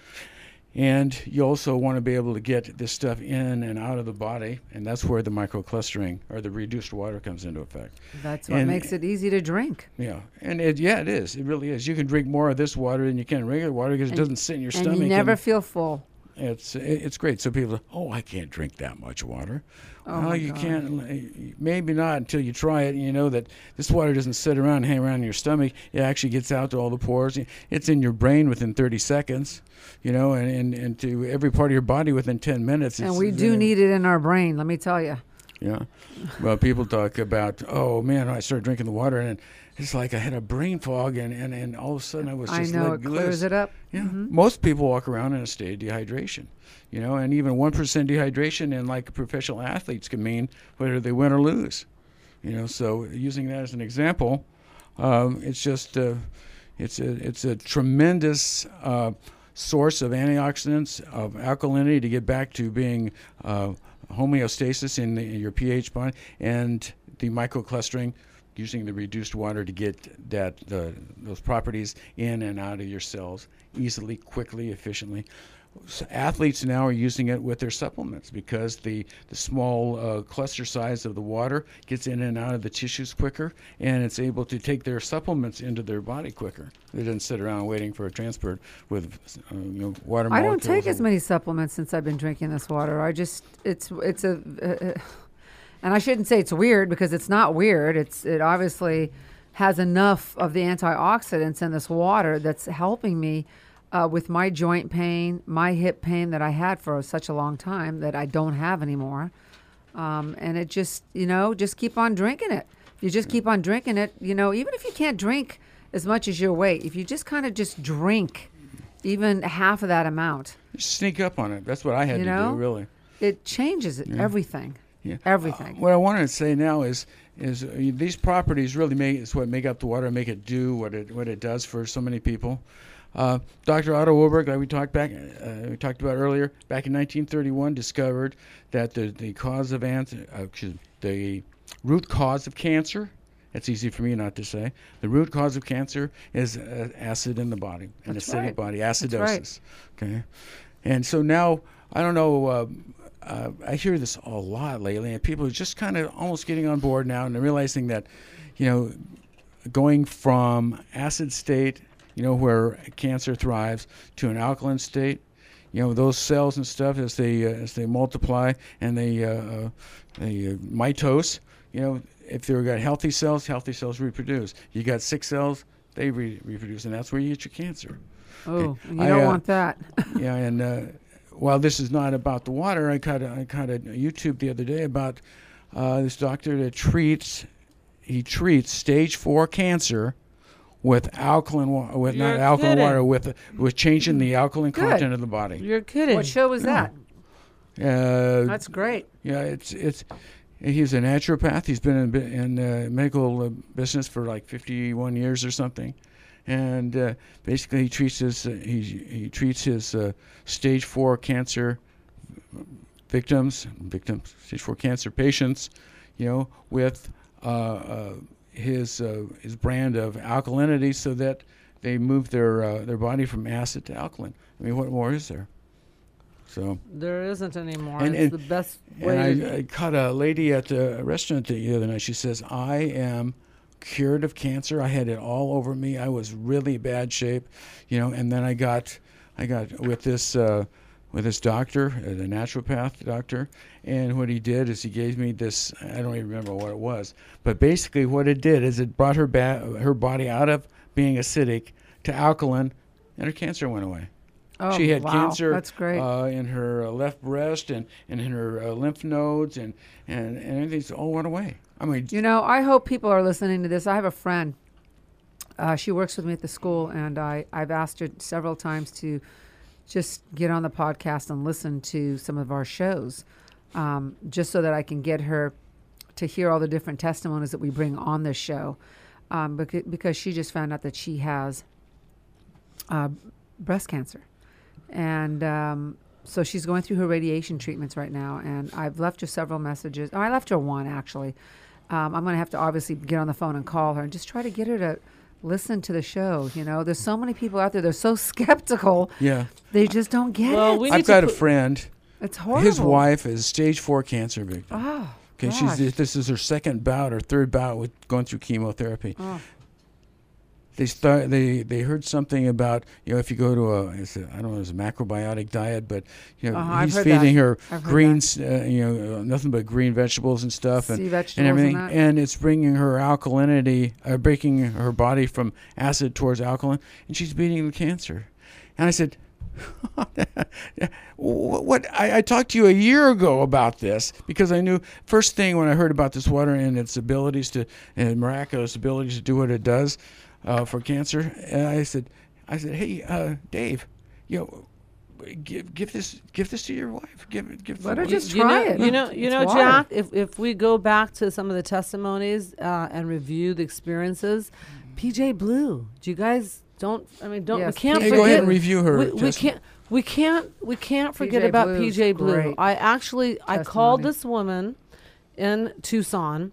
And you also want to be able to get this stuff in and out of the body, and that's where the microclustering or the reduced water comes into effect. That's what And- makes it easy to drink. Yeah, and it, yeah, it is. It really is. You can drink more of this water than you can regular water because it And- doesn't sit in your And stomach. you never and- feel full. It's it's great. So people, oh, I can't drink that much water. Oh well, my you God. can't. Maybe not until you try it. And you know that this water doesn't sit around and hang around in your stomach. It actually gets out to all the pores. It's in your brain within thirty seconds. You know, and, and, and to every part of your body within ten minutes. And It's- we it's do in- need it in our brain, let me tell you. Yeah. Well, people talk about, oh man, I started drinking the water and it's like I had a brain fog, and, and, and all of a sudden I was I just know, let it clears loose. it up. Yeah, Mhm. most people walk around in a state of dehydration, you know, and even one percent dehydration in like professional athletes can mean whether they win or lose, you know. So using that as an example, um, it's just uh, it's a it's a tremendous uh, source of antioxidants, of alkalinity to get back to being uh, homeostasis in, the, in your pH bond, and the microclustering, using the reduced water to get that uh, those properties in and out of your cells easily, quickly, efficiently. So athletes now are using it with their supplements because the, the small uh, cluster size of the water gets in and out of the tissues quicker, and it's able to take their supplements into their body quicker. They didn't sit around waiting for a transport with uh, you know, water I don't molecules. take as and- many supplements since I've been drinking this water. I just, it's, it's a, uh, uh, and I shouldn't say it's weird because it's not weird. It's, it obviously has enough of the antioxidants in this water that's helping me uh, with my joint pain, my hip pain that I had for such a long time that I don't have anymore. Um, and it just, you know, just keep on drinking it. If you just keep on drinking it, you know, even if you can't drink as much as your weight, if you just kind of just drink even half of that amount, Sneak up on it. That's what I had You to know? do, really. it changes it, everything. Yeah. Everything. Uh, what I wanted to say now is is uh, these properties really make is what make up the water, make it do what it what it does for so many people. Uh, Doctor Otto Warburg, like we talked back, uh, we talked about earlier, back in nineteen thirty-one, discovered that the the cause of ant, uh, excuse me, the root cause of cancer. That's easy for me not to say. The root cause of cancer is uh, acid in the body, an That's acidic right. body, That's acidosis. right. Okay, and so now I don't know. Uh, uh, I hear this a lot lately, and people are just kind of almost getting on board now, and they're realizing that, you know, going from acid state, you know, where cancer thrives, to an alkaline state, you know, those cells and stuff as they uh, as they multiply and they uh, uh, they uh, mitose, you know, if they've got healthy cells, healthy cells reproduce. You got sick cells, they re- reproduce, and that's where you get your cancer. Oh, you I, don't uh, want that. Yeah, and uh, while this is not about the water, I kind of I kind of YouTube the other day about uh, this doctor that treats he treats stage four cancer with alkaline water, with not You're alkaline kidding. water, with with changing the alkaline Good. content of the body. You're kidding. What show was that? Uh, That's great. yeah, it's it's. He's a naturopath. He's been in bu- in uh, medical uh, business for like fifty-one years or something, and uh, basically he treats his uh, he he treats his uh, stage four cancer victims, victims stage four cancer patients, you know, with uh, uh, his uh, his brand of alkalinity, so that they move their uh, their body from acid to alkaline. I mean, what more is there? So. There isn't anymore. And- it's and- the best way And to I, I caught a lady at the restaurant the other night. She says, I am cured of cancer. I had it all over me. I was really bad shape, you know, and then I got I got with this uh, with this doctor, uh, the naturopath doctor, and what he did is he gave me this, I don't even remember what it was, but basically what it did is it brought her ba- her body out of being acidic to alkaline, and her cancer went away. Oh, She had wow. cancer That's great. Uh, in her uh, left breast and, and in her uh, lymph nodes, and, and, and everything's all went away. I mean, You know, I hope people are listening to this. I have a friend. Uh, she works with me at the school, and I, I've asked her several times to just get on the podcast and listen to some of our shows, um, just so that I can get her to hear all the different testimonies that we bring on this show, um, because, because she just found out that she has uh, breast cancer. And um, so she's going through her radiation treatments right now, and I've left her several messages. Oh, I left her one, actually. Um, I'm going to have to obviously get on the phone and call her and just try to get her to listen to the show. You know, there's so many people out there. They're so skeptical. yeah. They just don't get Well, it. we need I've to got a put- friend. It's horrible. His wife is stage four cancer victim. Oh, Okay, gosh. she's this is her second bout or third bout with going through chemotherapy. Oh. they start they they heard something about, you know, if you go to a, it's a I don't know, it's a macrobiotic diet, but you know, Uh-huh, I've he's heard feeding that. her I've heard greens, uh, you know, uh, nothing but green vegetables and stuff, and Sea vegetables and everything, and that. and it's bringing her alkalinity, uh, breaking her body from acid towards alkaline, and she's beating the cancer. And I said, what? I, I talked to you a year ago about this because I knew first thing when I heard about this water and its abilities to, and miraculous abilities to do what it does uh, for cancer. And I said, I said, hey, uh, Dave, you know, give give this give this to your wife. Give give. Let her the- just you try know, it. You know, you It's know, water. Jack. If if we go back to some of the testimonies uh, and review the experiences, P J Blue. Do you guys don't? I mean, don't Yes, we can't Hey, forget. go ahead and review her. We, we testimony. can't. We can't. We can't forget P J about Blue's P J Blue. great I actually I called testimony. this woman in Tucson,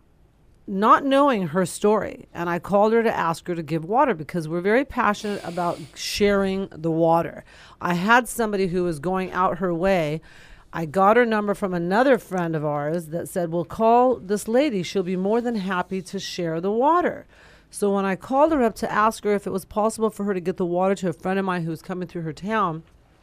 not knowing her story, and I called her to ask her to give water because we're very passionate about sharing the water. I had somebody who was going out her way. I got her number from another friend of ours that said, well, call this lady. She'll be more than happy to share the water. So when I called her up to ask her if it was possible for her to get the water to a friend of mine who was coming through her town,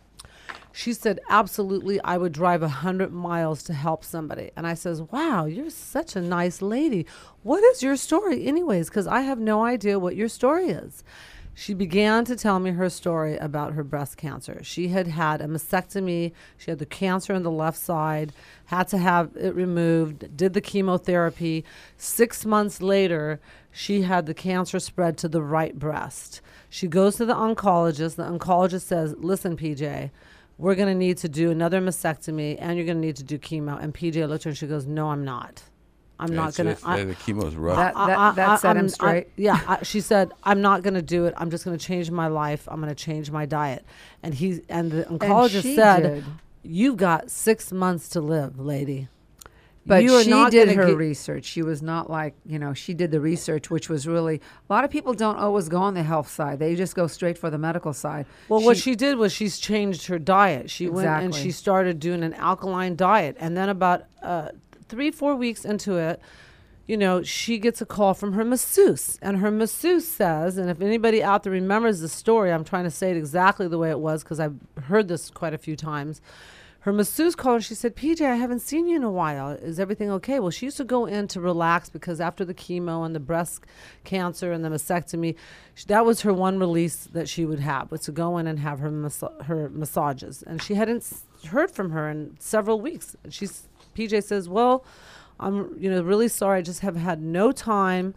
she said, absolutely, I would drive one hundred miles to help somebody. And I says, wow, you're such a nice lady. What is your story anyways? Because I have no idea what your story is. She began to tell me her story about her breast cancer. She had had a mastectomy. She had the cancer on the left side, had to have it removed, did the chemotherapy. Six months later, she had the cancer spread to the right breast. She goes to the oncologist. The oncologist says, listen, P J, we're going to need to do another mastectomy and you're going to need to do chemo. And P J looked at her and she goes, no, I'm not. I'm not It's- going it's- to. The chemo is rough. That- that- that set him I'm- straight. yeah, I, she said, "I'm not going to do it. I'm just going to change my life. I'm going to change my diet." And he and the oncologist she said, did. "You've got six months to live, lady." But You are she not did gonna her get- research. She was not like, you know, she did the research, which was really, a lot of people don't always go on the health side. They just go straight for the medical side. Well, what she did was she's changed her diet. She went and Exactly. she started doing an alkaline diet, and then about uh, three, four weeks into it, you know, she gets a call from her masseuse, and her masseuse says, and if anybody out there remembers the story, I'm trying to say it exactly the way it was because I've heard this quite a few times. Her masseuse called and she said, P J, I haven't seen you in a while. Is everything okay? Well, she used to go in to relax because after the chemo and the breast cancer and the mastectomy, sh- that was her one release that she would have, was to go in and have her mas- her massages. And she hadn't s- heard from her in several weeks. And she's, P J says, well, I'm you know really sorry. I just have had no time.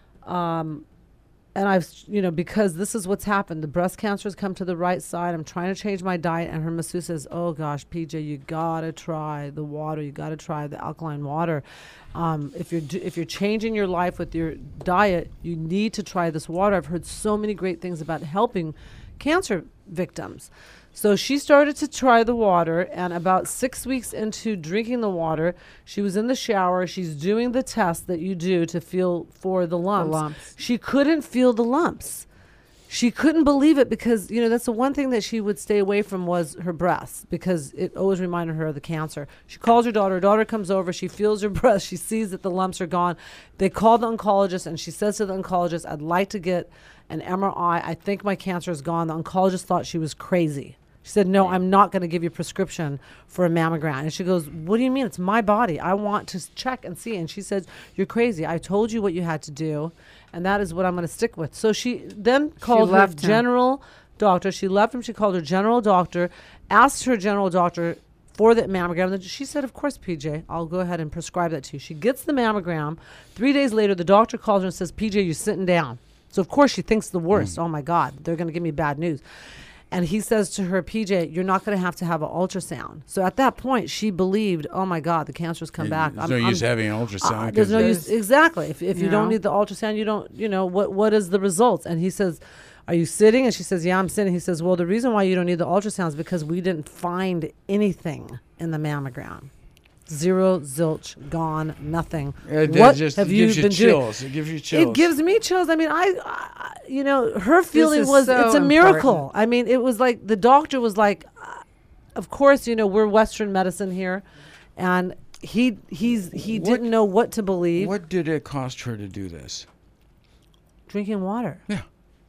Um, And I've, you know, because this is what's happened. The breast cancer has come to the right side. I'm trying to change my diet. And her masseuse says, oh, gosh, P J, you got to try the water. You got to try the alkaline water. Um, if you're do, if you're changing your life with your diet, you need to try this water. I've heard so many great things about helping cancer victims. So she started to try the water, and about six weeks into drinking the water, she was in the shower. She's doing the test that you do to feel for the lumps. lumps. She couldn't feel the lumps. She couldn't believe it because, you know, that's the one thing that she would stay away from was her breasts because it always reminded her of the cancer. She calls her daughter. Her daughter comes over. She feels her breast. She sees that the lumps are gone. They call the oncologist, and she says to the oncologist, I'd like to get an M R I. I think my cancer is gone. The oncologist thought she was crazy. She said, no, I'm not going to give you a prescription for a mammogram. And she goes, what do you mean? It's my body. I want to s- check and see. And she says, you're crazy. I told you what you had to do, and that is what I'm going to stick with. So she then called her left him. general doctor. She left him. She called her general doctor, asked her general doctor for the mammogram. And she said, of course, P J, I'll go ahead and prescribe that to you. She gets the mammogram. Three days later, the doctor calls her and says, P J, you're sitting down. So, of course, she thinks the worst. Oh, my God, they're going to give me bad news. And he says to her, P J, you're not going to have to have an ultrasound. So at that point, she believed, oh, my God, the cancer's come back. There's no use having an ultrasound. Uh, there's 'cause no there's- use. Exactly. If, if you, You don't know? need the ultrasound, you don't, you know, what what is the results? And he says, are you sitting? And she says, yeah, I'm sitting. He says, well, the reason why you don't need the ultrasound is because we didn't find anything in the mammogram. Zero, zilch, gone, nothing. It, it what just have it you gives you been chills. doing? It gives you chills. It gives me chills. I mean, I, I you know, her feeling is was so it's a miracle. important. I mean, it was like the doctor was like, uh, of course, you know, we're Western medicine here, and he he's he What- didn't know what to believe. What did it cost her to do this? Drinking water. Yeah.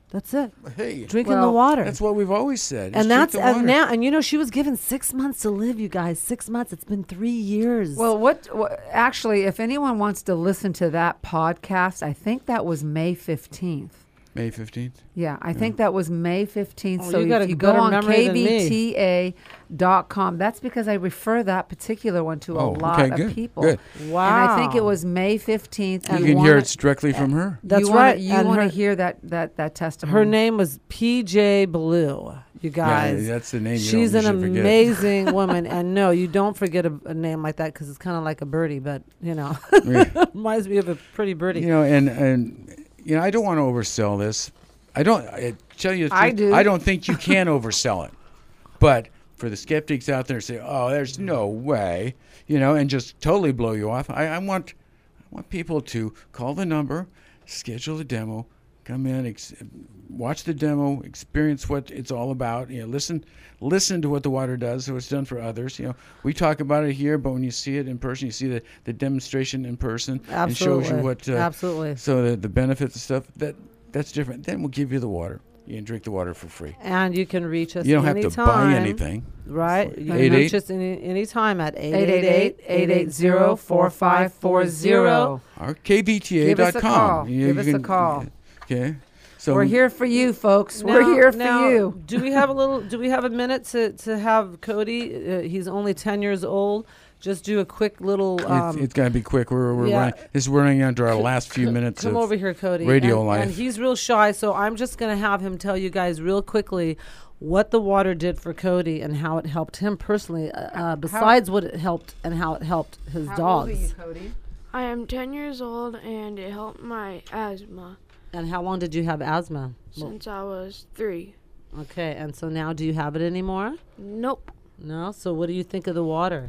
That's it. Hey, Drinking Well, the water. that's what we've always said. is and drink that's the and water. now and you know she was given six months to live, you guys. Six months. It's been three years. Well, what, what actually, if anyone wants to listen to that podcast, I think that was May fifteenth. May fifteenth. Yeah, I think that was May fifteenth. Oh, so you got if a you go better on memory than me. K V T A dot com, that's because I refer that particular one to a Oh, lot okay, of good, people. good. wow. And I think it was May fifteenth. You and can wanna- hear it's directly from her. That's you wanna, right. You And want to her- hear that, that, that testimony. Her name was P J Blue. You guys. Yeah, that's the name. You She's don't an usually forget. amazing woman, and no, you don't forget a, a name like that because it's kind of like a birdie, but you know, Yeah. reminds me of a pretty birdie. You know, and and you know, I don't want to oversell this. I don't. I tell you, the I truth, do. I don't think you can oversell it. But for the skeptics out there, say, "Oh, there's no way," you know, and just totally blow you off. I, I want, I want people to call the number, schedule a demo, come in, ex- watch the demo, experience what it's all about. You know, listen, listen to what the water does, so it's done for others. You know, we talk about it here, but when you see it in person, you see the, the demonstration in person. Absolutely. It shows you what. Uh, Absolutely. So the the benefits and stuff that that's different. Then we'll give you the water. You can drink the water for free. And you can reach us. You don't have to anytime, buy anything. right? You can Eight reach eight. us any anytime at eight eight eight eight, eight eight zero, four five four zero. Or K V T A Give dot us a com. call. You Give us a can- call. Okay. So We're here for you, folks. We're Now- here for now, you. Do we have a little? Do we have a minute to to have Cody? Uh, he's only ten years old. Just do a quick little. Um, it's, it's got to be quick. We're, we're yeah. running. This is running into our last few minutes Come of over here, Cody. radio and, life. And he's real shy, so I'm just going to have him tell you guys real quickly what the water did for Cody and how it helped him personally, uh, uh, besides what it helped and how it helped his dogs. Cody? I am ten years old and it helped my asthma And how long did you have asthma? Well, since I was three. okay, and so now do you have it anymore? Nope. No? So what do you think of the water?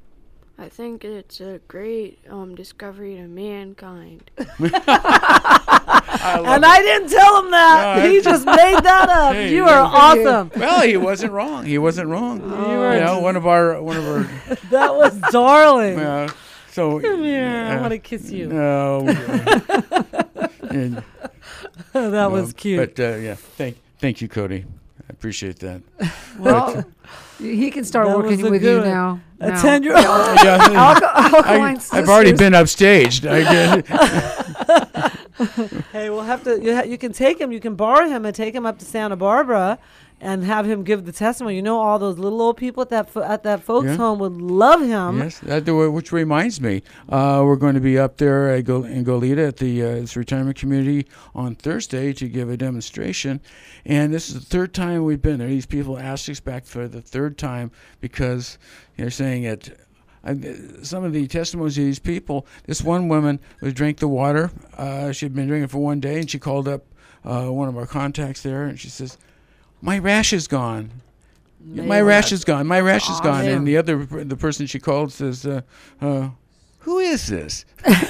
I think it's a great um, discovery to mankind. I love And I didn't tell him that. No, he that's- just made that up. Hey, you you are did. awesome. well, he wasn't wrong. He wasn't wrong. You were you know, one of our one of our. That was darling. Uh, so Come here. I uh, want to kiss you. No. and, that no, was cute. But uh, yeah, thank thank you, Cody. I appreciate that. Well, he can start That working was a with good you one. now. A now. ten-year-old. Yeah, Alka- Alkaline I, I've already Sisters. been upstaged. I did. Hey, we'll have to. You, ha- you can take him. You can borrow him and take him up to Santa Barbara, and have him give the testimony. You know, all those little old people at that fo- at that folks' Yeah. home would love him. Yes, that, do- which reminds me, uh, we're going to be up there at Go- in Goleta at the uh, this retirement community on Thursday to give a demonstration, and this is the third time we've been there. These people asked us back for the third time because they're saying it. I, some of the testimonies of these people. This one woman who drank the water. Uh, she had been drinking for one day, and she called up uh, one of our contacts there, and she says, "My rash is gone. My rash is gone. My rash is gone." awesome. And the other, the person she called says, uh, uh, "Who is this?"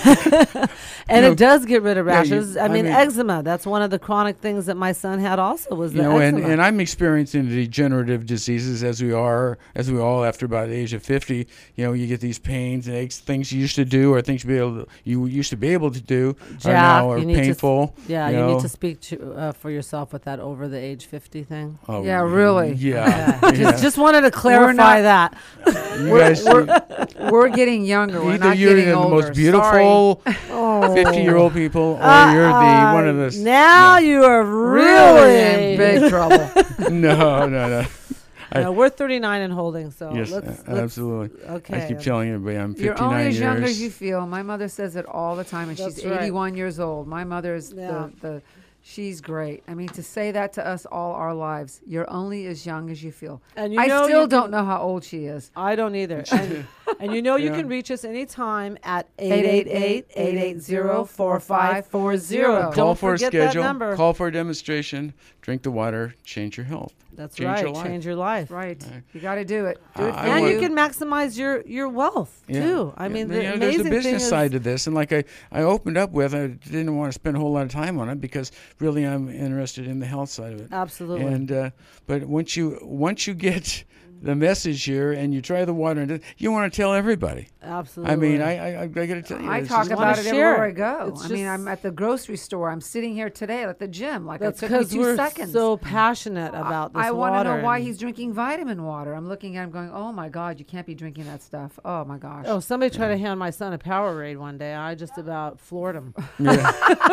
And You know, it does get rid of yeah, you- rashes. I, I mean, mean- eczema. That's one of the chronic things that my son had. Also, was You the know, and, eczema. and I'm experiencing degenerative diseases as we are, as we all after about the age of fifty. You know, you get these pains and aches, things you used to do or things you, be able to, you used to be able to do are Jack, now are you need to s- painful. yeah, you you, know. need to speak to uh, for yourself with that over the age fifty thing. Oh, Yeah, really. Yeah. Yeah. yeah. Just, just wanted to clarify that. You guys, We're getting younger. We're either not you're getting the older. most beautiful fifty-year-old people, or you're the one of the. Uh, Now you are Really in really. big trouble. No, no, no. I- No, we're thirty-nine and holding. So Yes, let's, a- let's absolutely. Okay. I keep telling everybody I'm You're fifty-nine only as years. young as you feel. My mother says it all the time, and That's she's right. eighty-one years old. My mother is Yeah. the, the, she's great. I mean, to say that to us all our lives, you're only as young as you feel. And you I know still you don't can- know how old she is. I don't either. And, and you know you Yeah. can reach us anytime at eight eight eight, eight eight zero, four five four zero. Call Call Don't for a forget schedule. that number. Call for a demonstration. Drink the water. Change your health. That's change right. your life. Change your life. Right. Right. You got to do it. Do Uh, it for I And would- you can maximize your, your wealth Yeah. too. I Yeah. mean, You the know, amazing there's a thing business is, side to this, and like I, I opened up with, I didn't want to spend a whole lot of time on it because really I'm interested in the health side of it. absolutely. And uh, but once you once you get the message here, and you try the water, and you want to tell everybody. Absolutely. I mean, I I, I got to tell you, I this talk is- about wanna it share everywhere I it. go. It's I mean, just- I'm at the grocery store. I'm sitting here today at the gym. Like That's it took me because two we're seconds. so passionate about this I water. want to know why and- he's drinking vitamin water. I'm looking at him going, oh my God, you can't be drinking that stuff. Oh my gosh. Oh, somebody tried to hand my son a Powerade one day. I just about floored him. yeah,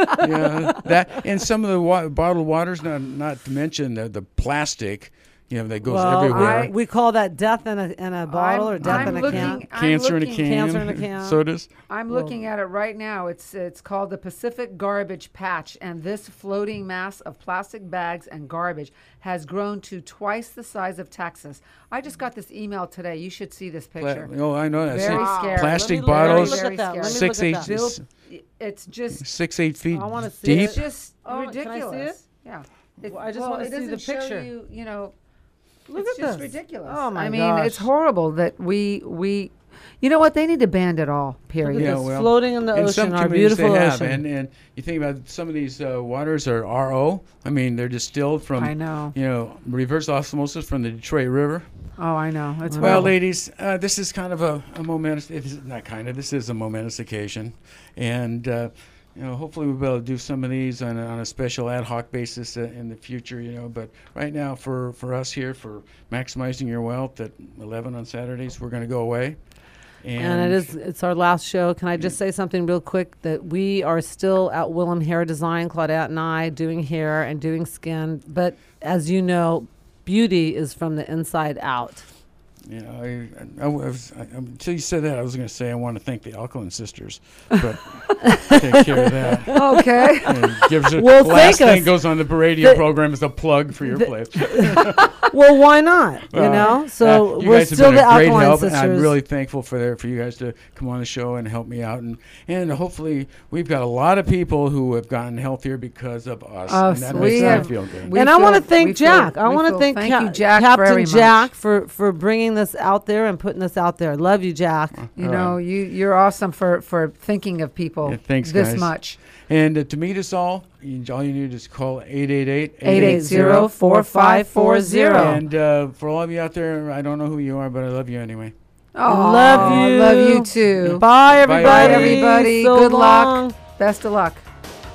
yeah, that and some of the wa- bottled waters, not not to mention the, the plastic, you know, that goes well, everywhere. I, we call that death in a in a bottle I'm- or death I'm in a looking, can. I'm Cancer in a looking- can. Cancer in a can. Sodas. I'm Well- looking at it right now. It's it's called the Pacific Garbage Patch, and this floating mass of plastic bags and garbage has grown to twice the size of Texas. I just got this email today. You should see this Pla- picture. oh, I know that. Very See, scary. Plastic Let me look- let me bottles, look Very at that. Let me scary. six look eight, at that. Built- it's just six eight feet I wanna see deep. it's just Oh, can I see ridiculous. it? Yeah. It, Well, I just well, wanna it see the doesn't show picture. You, you know, Look it's at just this. ridiculous. Oh, my I mean, gosh. it's horrible that we we, you know what? They need to ban it all. Look at Period. Yeah, this well, floating in the in some ocean, our communities beautiful they have, ocean. and and you think about some of these uh, waters are R O. I mean, they're distilled from I know. you know reverse osmosis from the Detroit River. Oh, I know. It's Well, horrible. ladies, uh, this is kind of a, a momentous. It is not kind of. This is a momentous occasion, and uh, you know, hopefully we'll be able to do some of these on a, on a special ad hoc basis uh, in the future. You know, but right now, for for us here, for maximizing your wealth at eleven on Saturdays, we're going to go away. And it is it's our last show. Can I just say something real quick that we are still at Willem Hair Design, Claudette and I, doing hair and doing skin. But as you know, beauty is from the inside out. You know, I, I, I was, I, until you said that, I was going to say I want to thank the Alkaline Sisters, but take care of that. Okay. And gives it, Well, the last thank thing us. goes on the radio The- program is a plug for your the- place. Well, why not? You Well, know, Uh, so you we're guys have still been the a great Alkaline help, Sisters. and I'm really thankful for there for you guys to come on the show and help me out, and and hopefully we've got a lot of people who have gotten healthier because of us, Us. and that We makes have- me feel good. we and I want to feel- thank we feel- Jack. I we want to feel- thank, thank Ca- you, Jack, Captain very much. Jack for for bringing this out there and putting this out there. Love you, Jack. You All know, you you're awesome for for thinking of people Yeah, thanks, this guys. much. And uh, to meet us all, you, all you need is call eight eight eight, eight eight zero, four five four zero. And uh, for all of you out there, I don't know who you are, but I love you anyway. Oh, Love you. Love you too. Bye, everybody. Bye, everybody. So Good luck. long. Best of luck.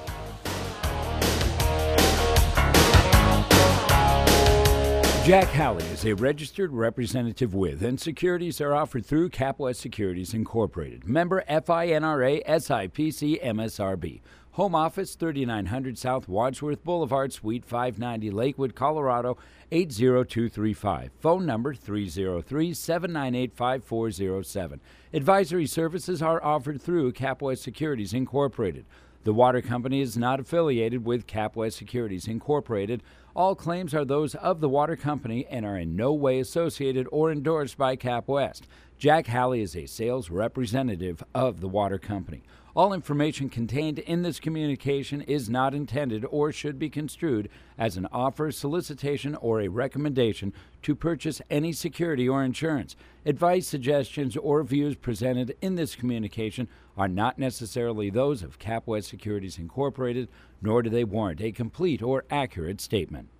Jack Halley is a registered representative with, and securities are offered through Cap West Securities Incorporated. Member FINRA SIPC M S R B. Home office thirty-nine hundred South Wadsworth Boulevard, Suite five ninety, Lakewood, Colorado eight zero two three five. Phone number three zero three, seven nine eight, five four zero seven. Advisory services are offered through Cap West Securities Incorporated. The water company is not affiliated with Cap West Securities Incorporated. All claims are those of the water company and are in no way associated or endorsed by Cap West. Jack Halley is a sales representative of the water company. All information contained in this communication is not intended or should be construed as an offer, solicitation, or a recommendation to purchase any security or insurance. Advice, suggestions, or views presented in this communication are not necessarily those of Cap West Securities Incorporated, nor do they warrant a complete or accurate statement.